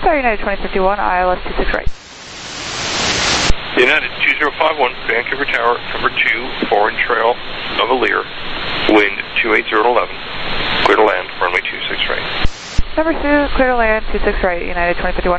Tower United 2051, ILS 26 right. United 2051, Vancouver Tower, number 2, foreign trail of Aleer, wind 280 to 11, clear to land, runway 26 right. Number 2, clear to land, 26 right, United 2051.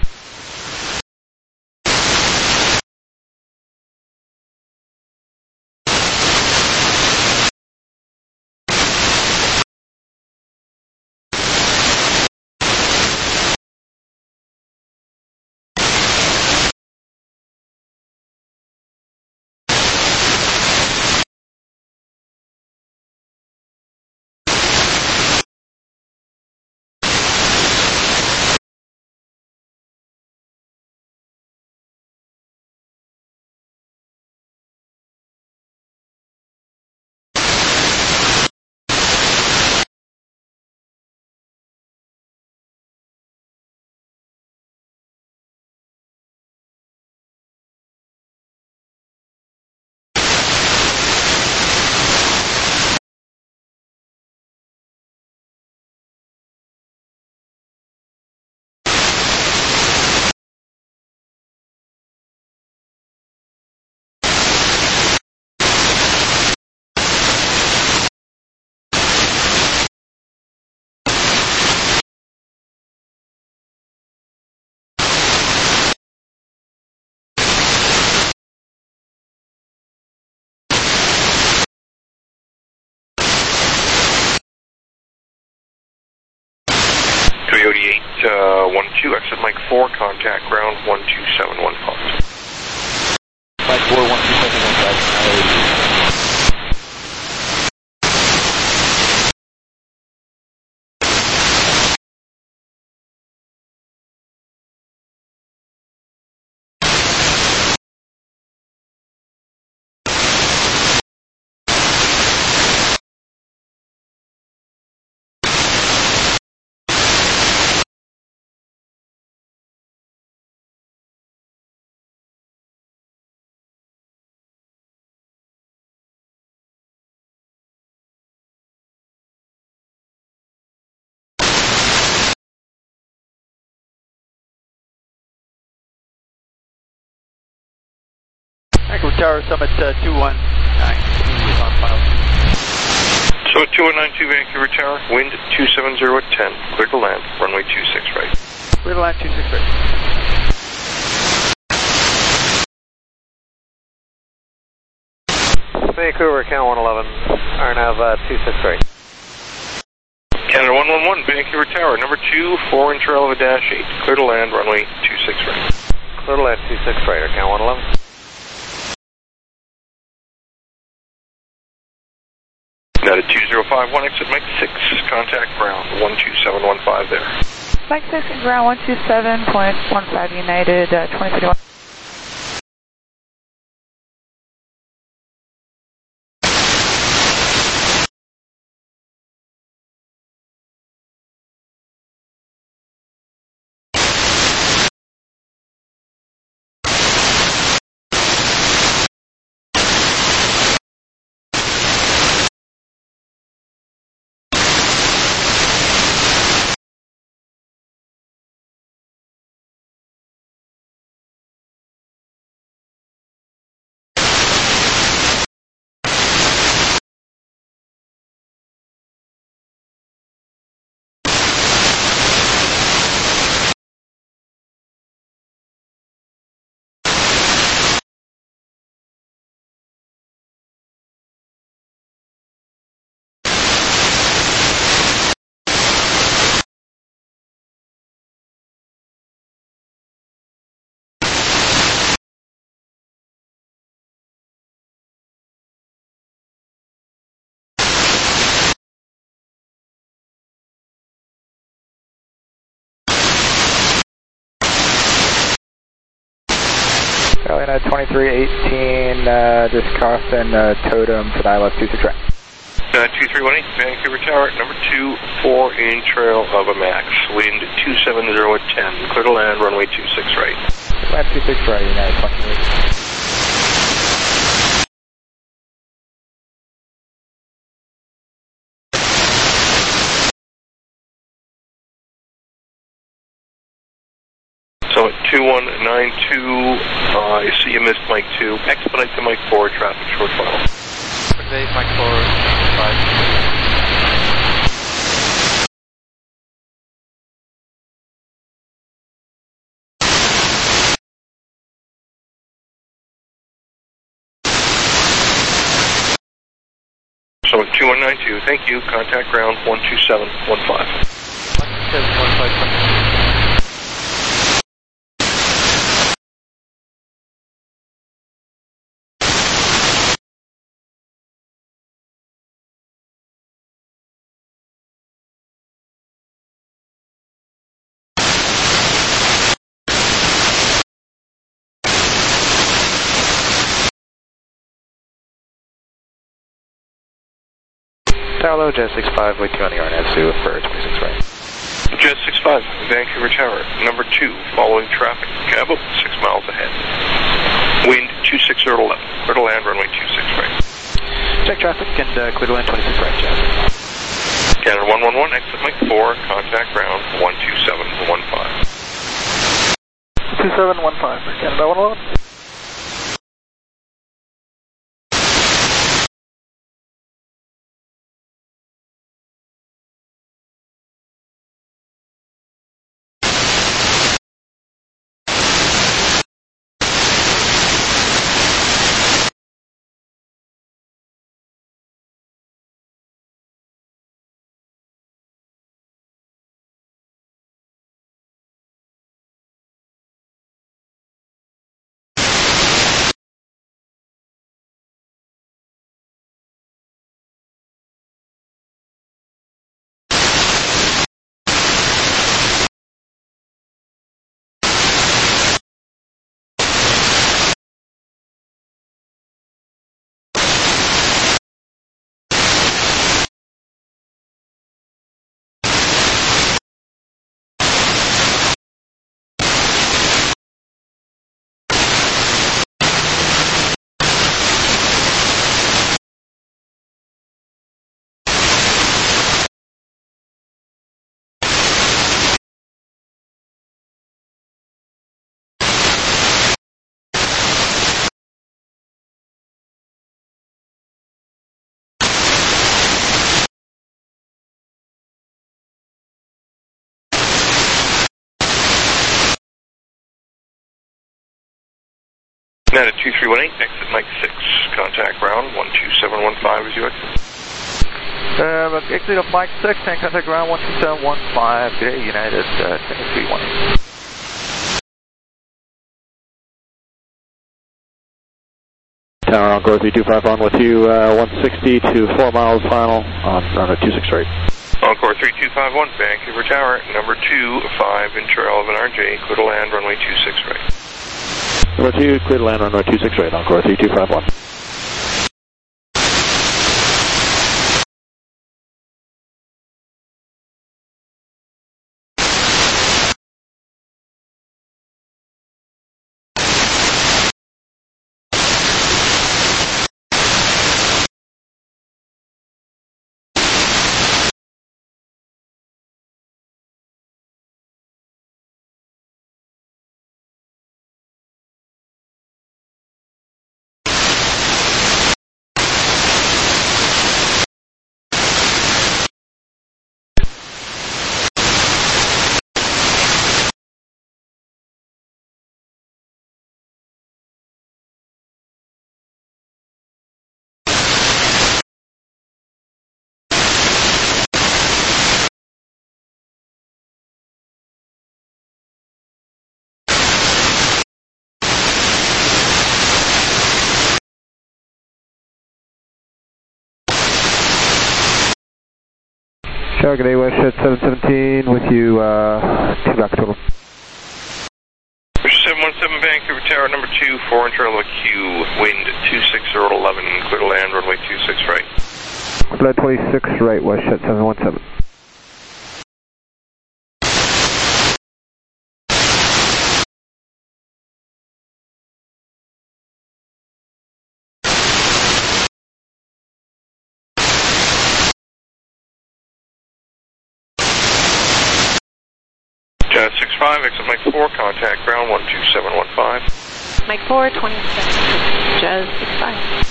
Coyote 812, exit Mike 4, contact ground 12715. Mike 4, 12715. Vancouver Tower, Summit 219 is on file. Summit 2192, Vancouver Tower, wind 270 at 10, clear to land, runway 26 right. Clear to land, 26 right. Vancouver, count 111, RNAV 26 right. Canada 111, Vancouver Tower, number 2, foreign trail of a dash 8, clear to land, runway 26 right. Clear to land, 26 right, count 111. United 2051, exit Mike 6, contact ground 12715 there. Mike 6 and ground 127.15 United 2051. United 2318, just crossing Totem for the ILS 26 right. 2318, Vancouver Tower, number 2, 4-in trail of a max, wind 270 at 10, clear to land, runway 26 right. Land 26 right, United 2318. Summit 2192, I see you missed Mike 2. Expedite to Mike 4, traffic short final. Expedite Mike 4, 5. Summit 2192, thank you. Contact ground 12715. 12715. Tower Jet 65, way 2 on the RNS for 26 right. Jet 65, Vancouver Tower, number 2, following traffic. Cab up 6 miles ahead. Wind 26 or 11. Clear to land, runway 26 right. Check traffic and clear to land 26 right, Jet. Canada 111, exit Mike 4, contact ground 12715. 2715, Canada 111. Canada 2318, exit Mike 6, contact ground 12715 as you exit. Exit of Mike 6 and contact ground 12715, good day, United 2318. Tower Encore 325 on with you, 160 to 4 miles final on runway 26 right. Encore 3251, Vancouver Tower, number 2, 5 Inter 11 RJ, clear to land, runway 26 right. Number 2, clear to land, runway 26 right, Encore 3251. Tower, good day, Westjet 717 with you, 2 back total. 717 Vancouver Tower, number 2, 4 Inter Q, wind 26011, clear to land, runway 26 right. Flight 26 right, Westjet 717. Jazz 65, exit Mike 4, contact ground 12715. Mike 4, 27, Jazz 65.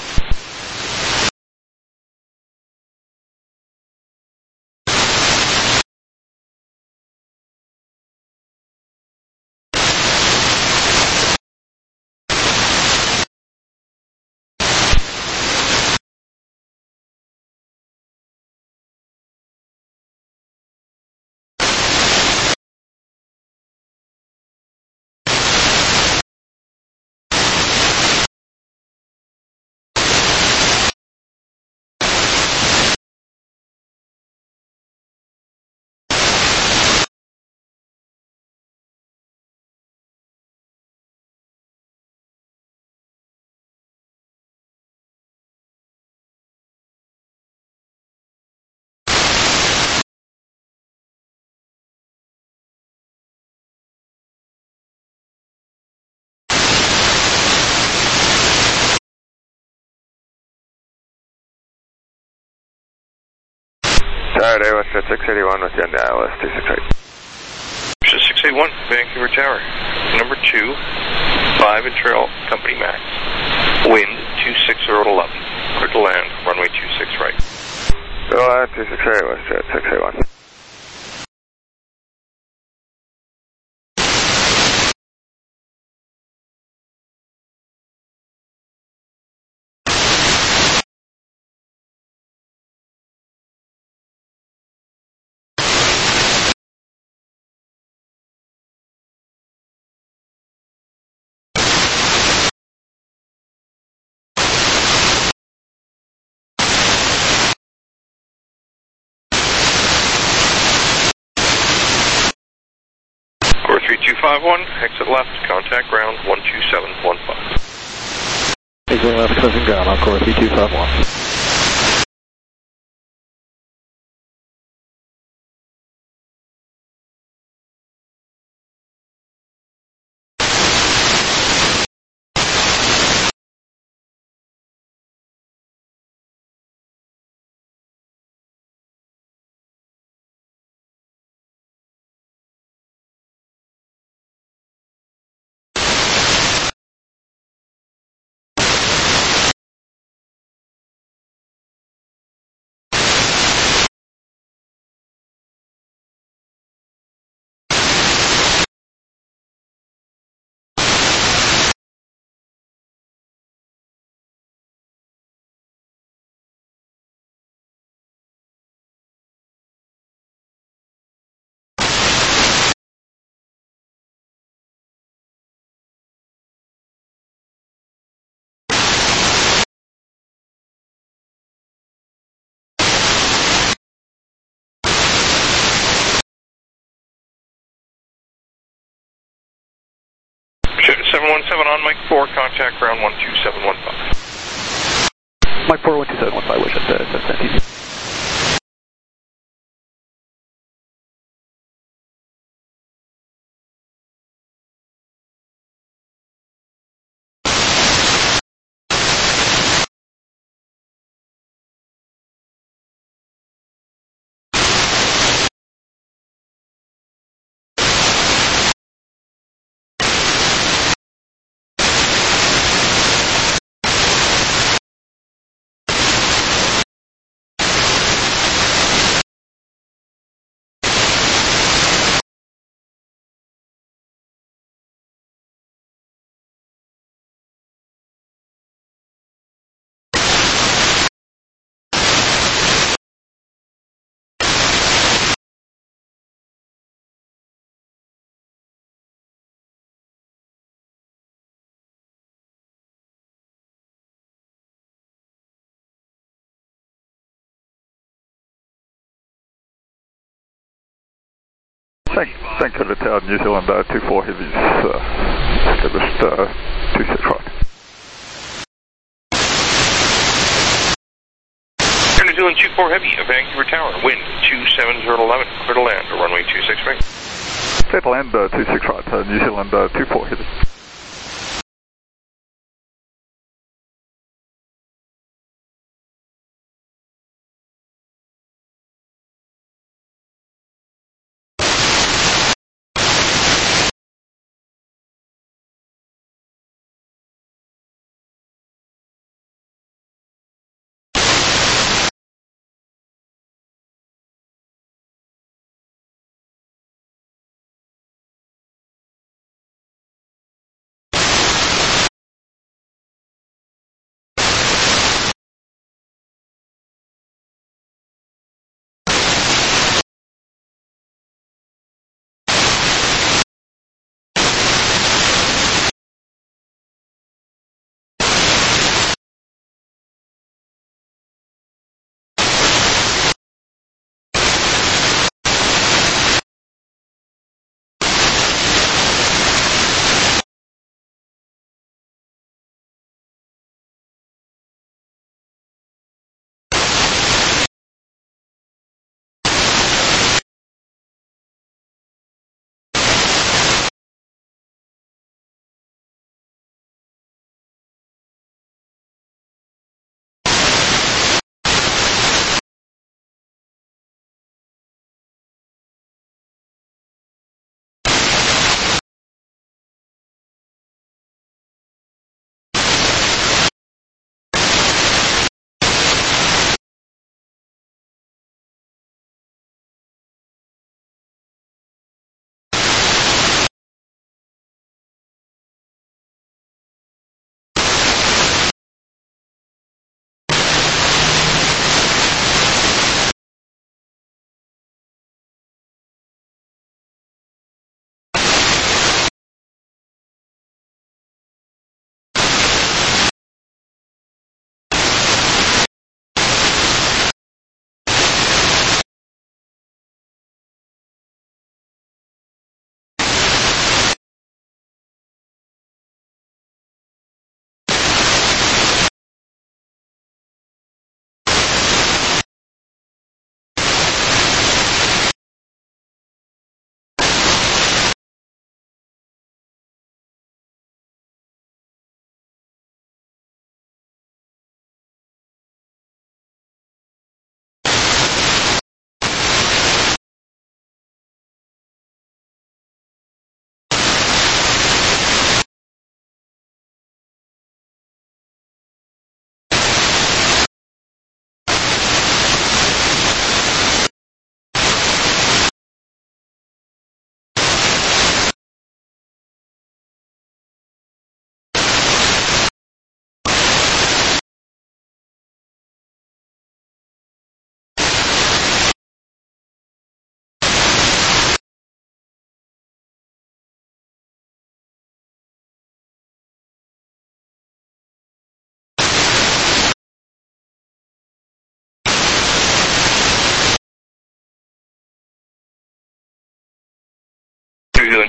Saturday, Westjet 681 with Yen ILS 268. Westjet 681, Vancouver Tower. Number 2, 5 and trail, company max. Wind 260 at 11. Clear to land, runway 26 right. Go on 268, Westjet 681. Core 3251, exit left, contact ground 12715. Exit left, closing ground on Core 3251. Jet 717 on Mike 4, contact ground 12715. Mike 4, 12715, Westjet 717. Thank you, Hotel New Zealand 24 Heavies, established 26 right. New Zealand 24 Heavy, Vancouver Tower, wind 270 at 11, clear to land, runway 26 right. Clear to land 26 right, New Zealand 24 Heavy.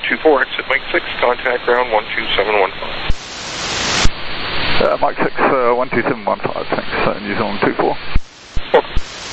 124, exit Mike 6, contact ground 12715. Mike 6, 12715, thanks, New Zealand 24. Okay.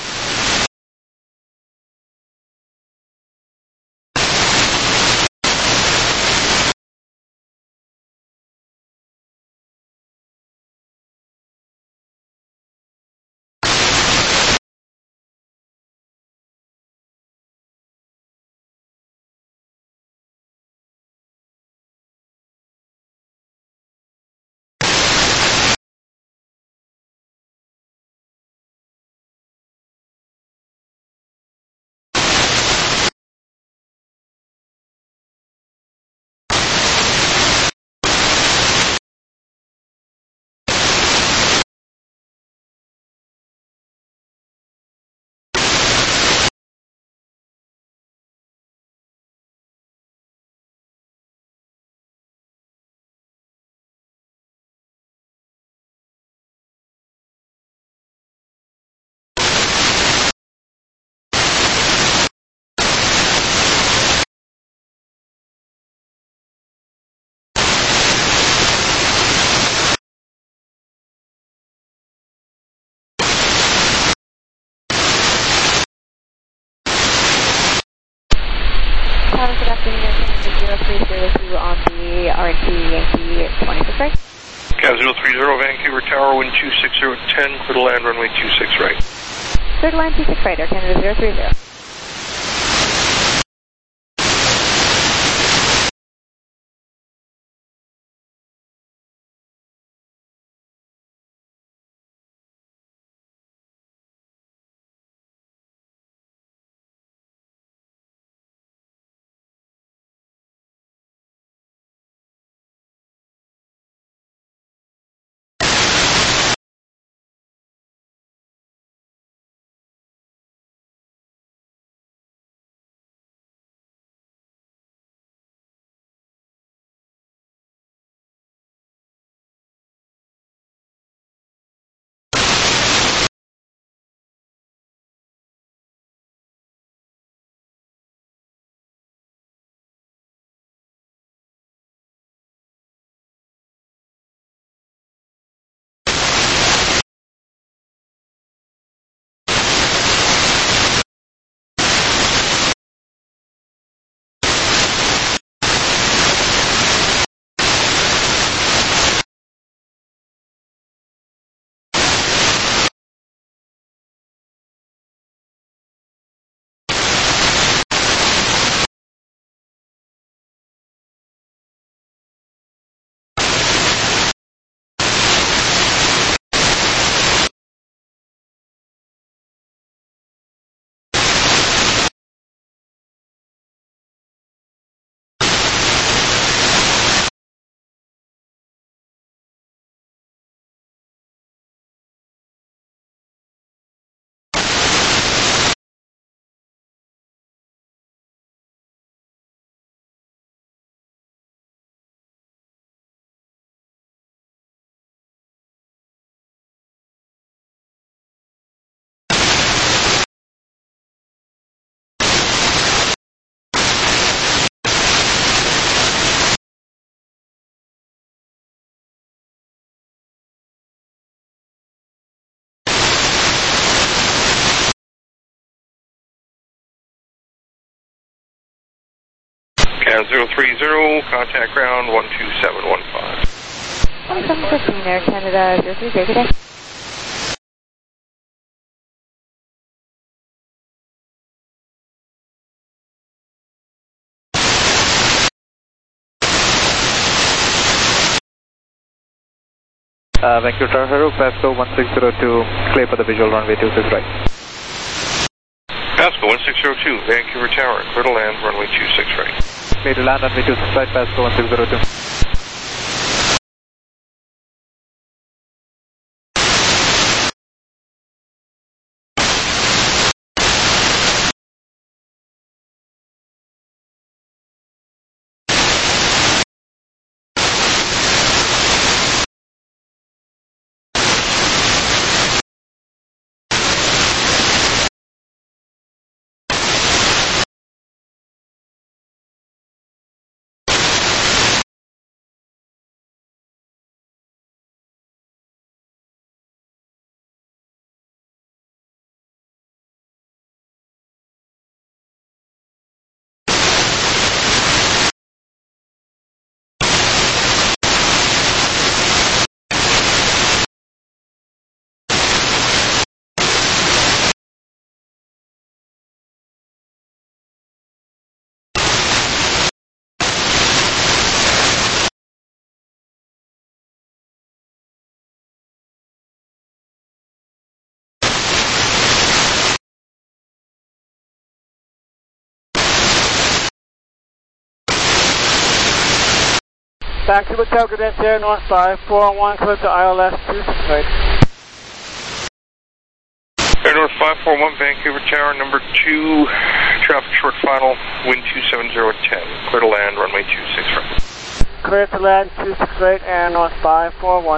Good afternoon, 0302 on the RNT Yankee 26 right. Cav 030 Vancouver Tower, wind 260 at 10, clear to land runway 26 right. Clear to land 26 right, Air Canada 030. Cav 030, contact ground 12715. 2715 Air Canada 030, good day. Vancouver Tower, Hero, Pasco 1602, clear for the visual runway 26 right. Pasco 1602, Vancouver Tower, clear to land runway 26 right. Clear to land runway 26 right, Pasco 1602. Vancouver Tower, good answer, North 541, clear to ILS 26 right. Air North 541, Vancouver Tower, number 2, traffic short final, wind 270 at 10, clear to land, runway 26 right. Clear to land 26 right, Air North 541.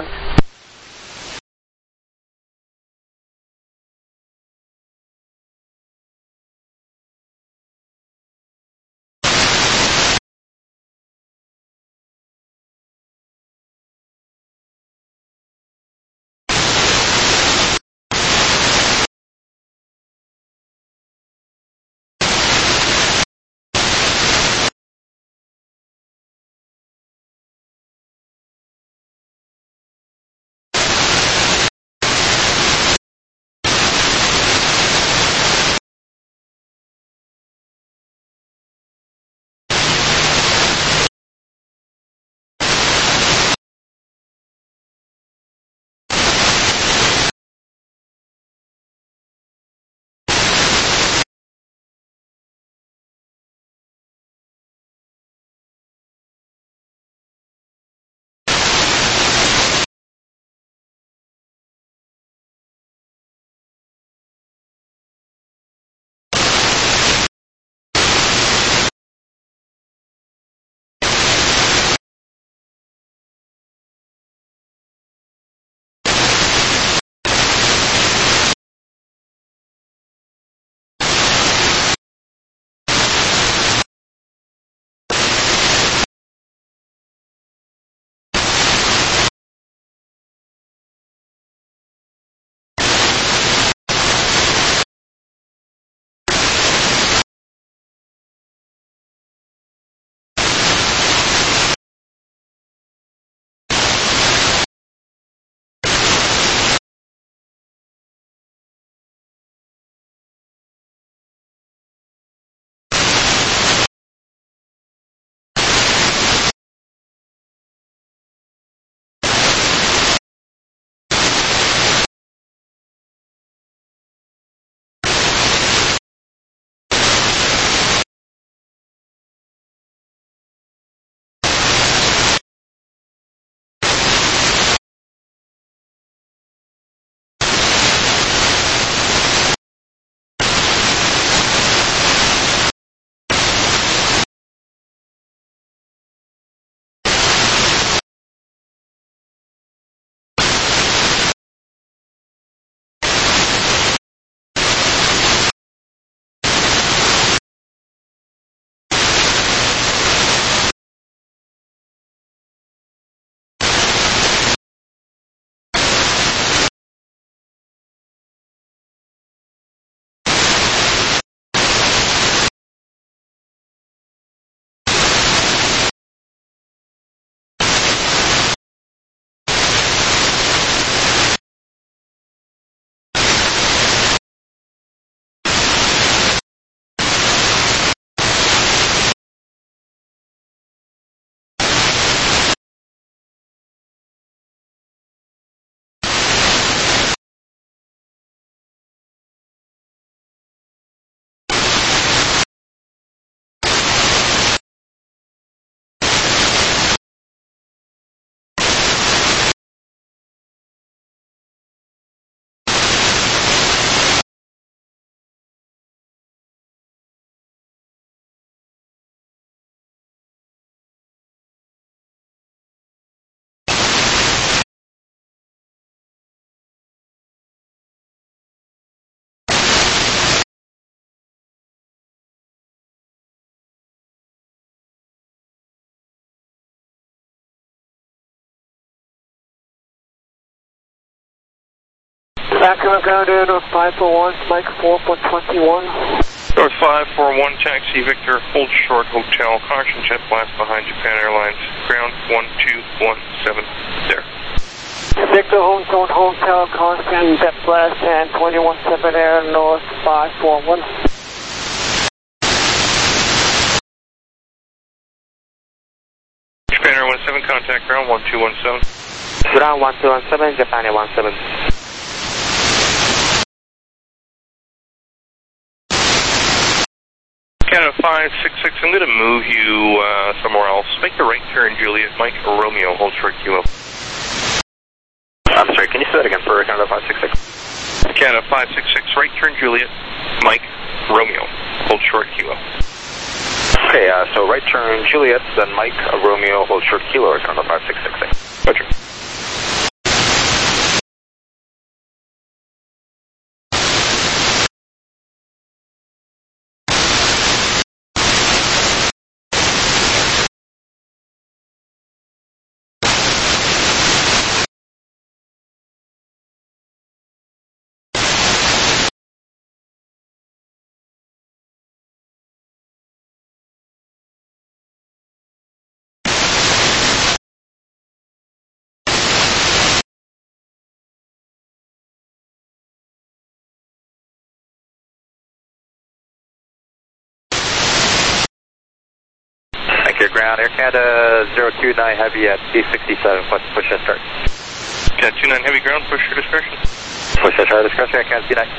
Vancouver ground Air North 541, Mike 4.21. North 541, taxi Victor, hold short hotel, caution jet blast behind Japan Airlines, ground 1217 there. Victor Hotel, caution jet blast and 217 Air North 541. Japan Air 17, contact ground 1217. Ground 1217, Japan Air 17. Canada 566, I'm going to move you somewhere else. Make the right turn, Juliet. Mike Romeo, hold short kilo. I'm sorry, can you say that again for Canada 566? Canada 566, right turn, Juliet. Mike Romeo, hold short kilo. Okay, so right turn, Juliet, then Mike Romeo, hold short kilo, Canada 566. Roger. Ground, Air Canada 029 Heavy at 867, push that start. Canada 29 Heavy ground, push your discretion. Push that start discretion, Air Canada 29.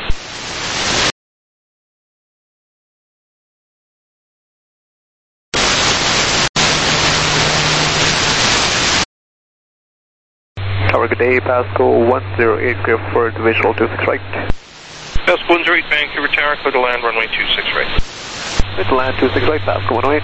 Tower, good day, Pascal 108, clear for visual 26 right. Pascal 108, Vancouver Tower, clear to land, runway 26 right. Clear to land 26 right, Pascal 108.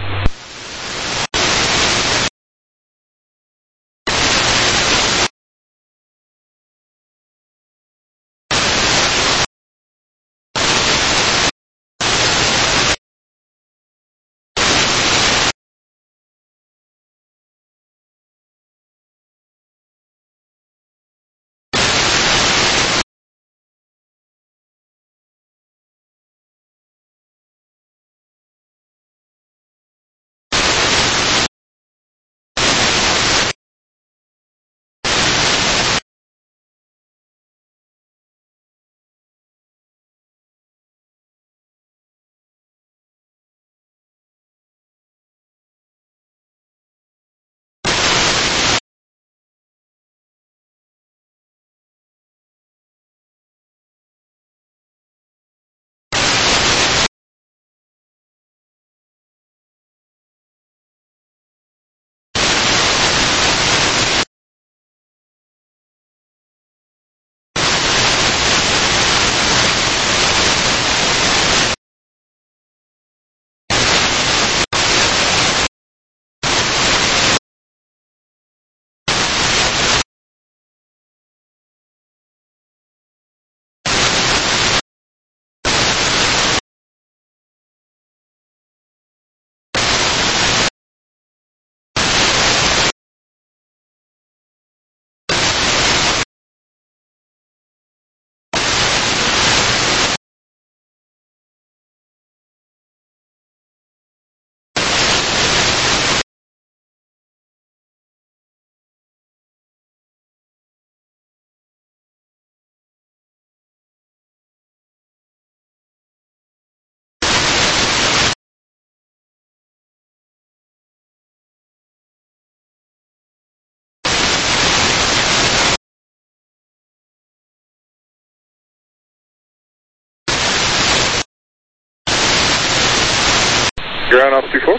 Ground off 24.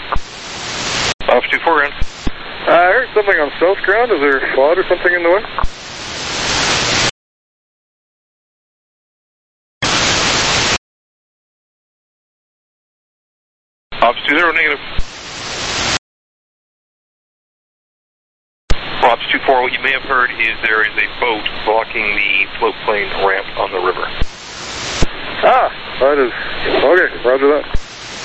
Off 24, ground. I heard something on south ground. Is there flood or something in the way? Ops 20, negative. Ops 24, what you may have heard is there is a boat blocking the float plane ramp on the river. Ah, that is... Okay, roger that.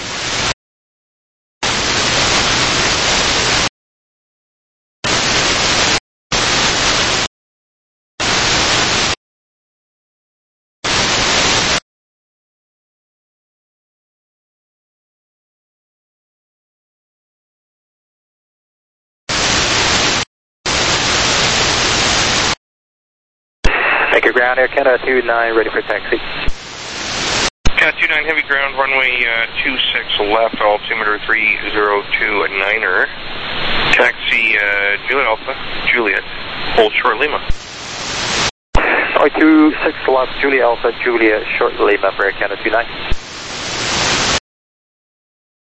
Ground, Air Canada 29, ready for taxi. Canada 29 Heavy ground, runway 26 left, altimeter 302-9er. Taxi Juliet Alpha, Juliet, hold short Lima. Runway 26 left, Juliet Alpha, Juliet, short Lima for Air Canada 29.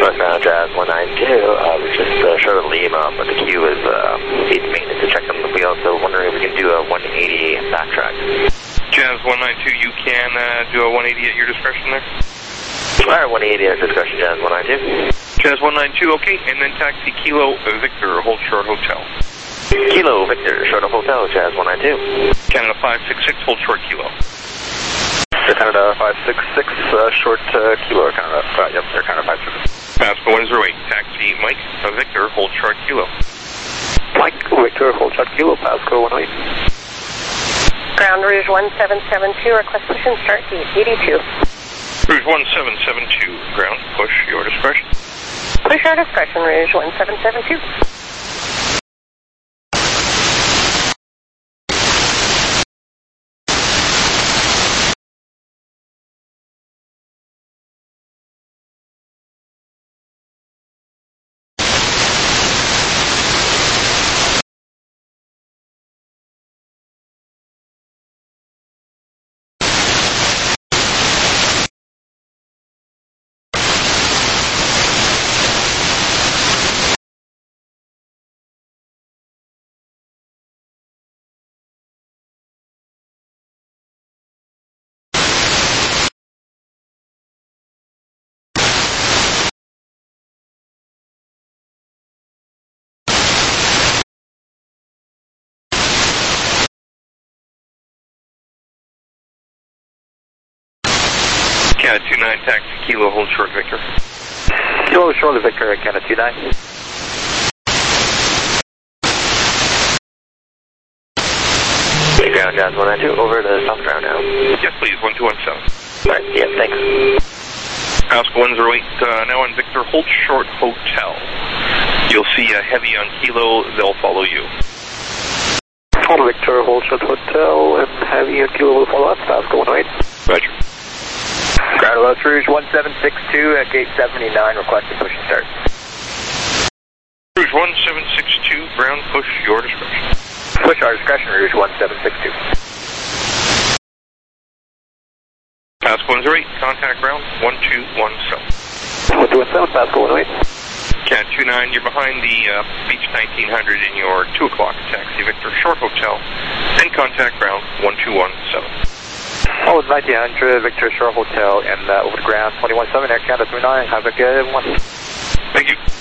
Northbound Jazz 192, we just showed Lima, but the queue is needs maintenance to check on the wheel, so wondering if we can do a 180 backtrack. Jazz 192, you can do a 180 at your discretion there? Alright, 180 at discretion, Jazz 192. Jazz 192, okay, and then taxi Kilo Victor, hold short hotel. Kilo Victor, short hotel, Jazz 192. Canada 566, hold short Kilo. Canada 566, short Kilo, Canada, yep, they're Canada 566. Pasco 108, taxi Mike Victor, hold short Kilo. Mike Victor, hold short Kilo, Pasco 108. Ground Rouge 1772, request push and start gate 82. Rouge 1772, ground, push your discretion. Push your discretion, Rouge 1772. Canada 29, taxi Kilo, hold short Victor. Kilo short Victor, Canada 29. Ground Jazz 192, over to South Ground now. Yes, please, 1217. Alright, yeah, thanks. Pasco 108, now on Victor, hold short hotel. You'll see a heavy on Kilo, they'll follow you. Hold Victor, hold short hotel, and heavy on Kilo will follow us, Pasco 108. Roger. Ground Los Rouge 1762 at gate 79, requesting push and start. Rouge 1762, ground, push your discretion. Push our discretion, Rouge 1762. Pasco 108, contact ground 1217. 1217, Pasco 108. Cat 29, you're behind the Beach 1900 in your 2 o'clock taxi Victor short hotel, then contact ground 1217. Oh, 1900 Victor Shore Hotel and over the ground 217 Air Canada 39. Have a good one. Thank you.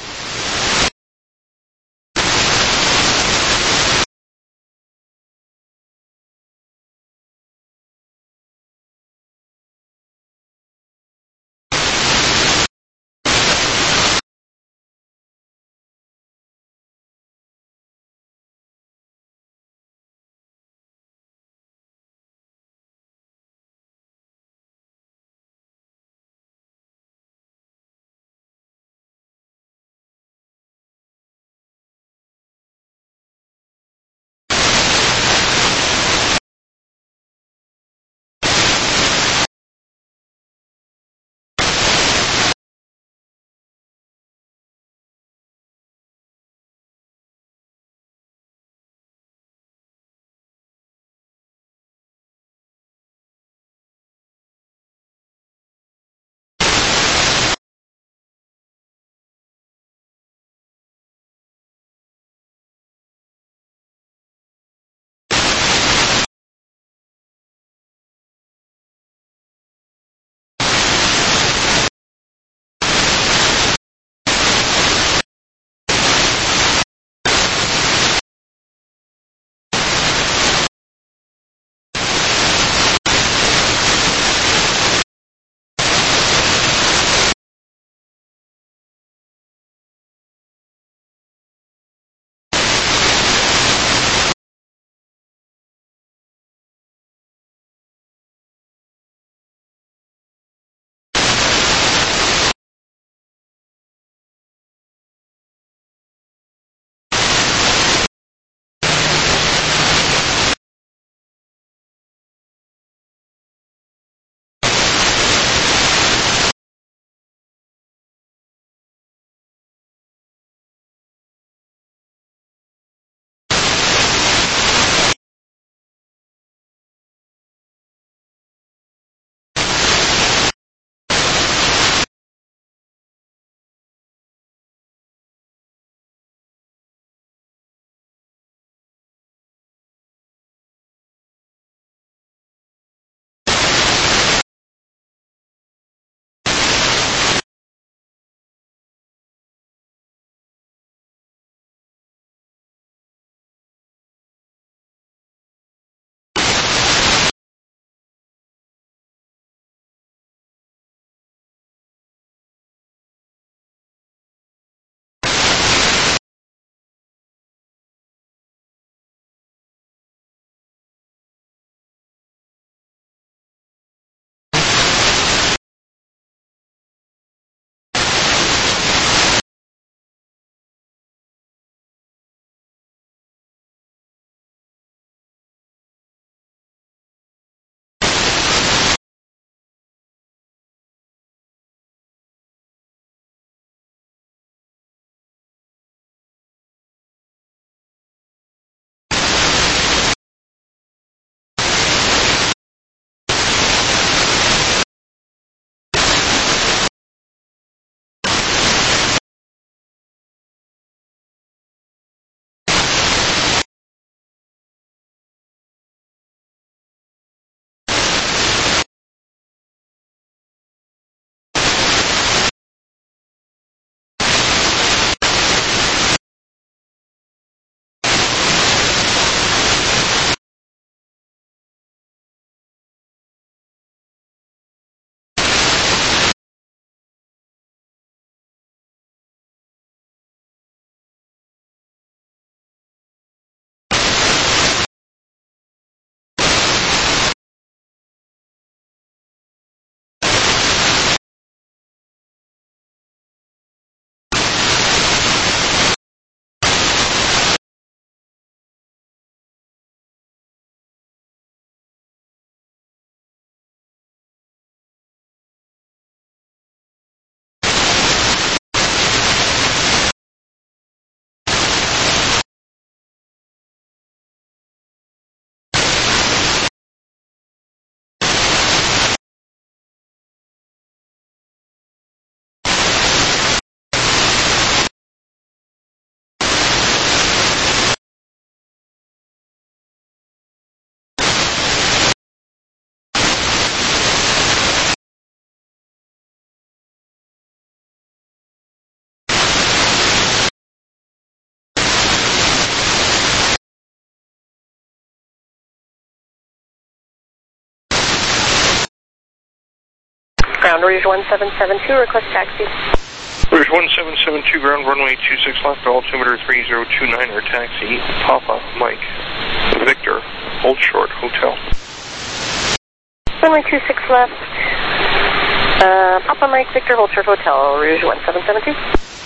Ground Rouge 1772, request taxi. Rouge 1772, ground runway 26 left, altimeter 3029, taxi, Papa, Mike, Victor, hold short, hotel. Runway 26 left, Papa, Mike, Victor, hold short, hotel, Rouge 1772.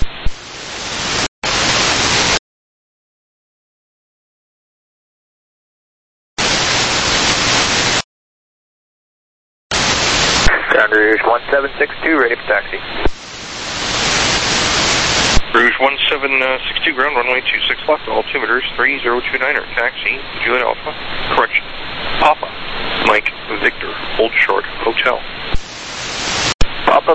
Ground Rouge 1762, ready for taxi. Rouge 1762, ground runway 26 left, altimeter 3029, taxi, Juliet Alpha, correction, Papa, Mike, Victor, hold short, hotel.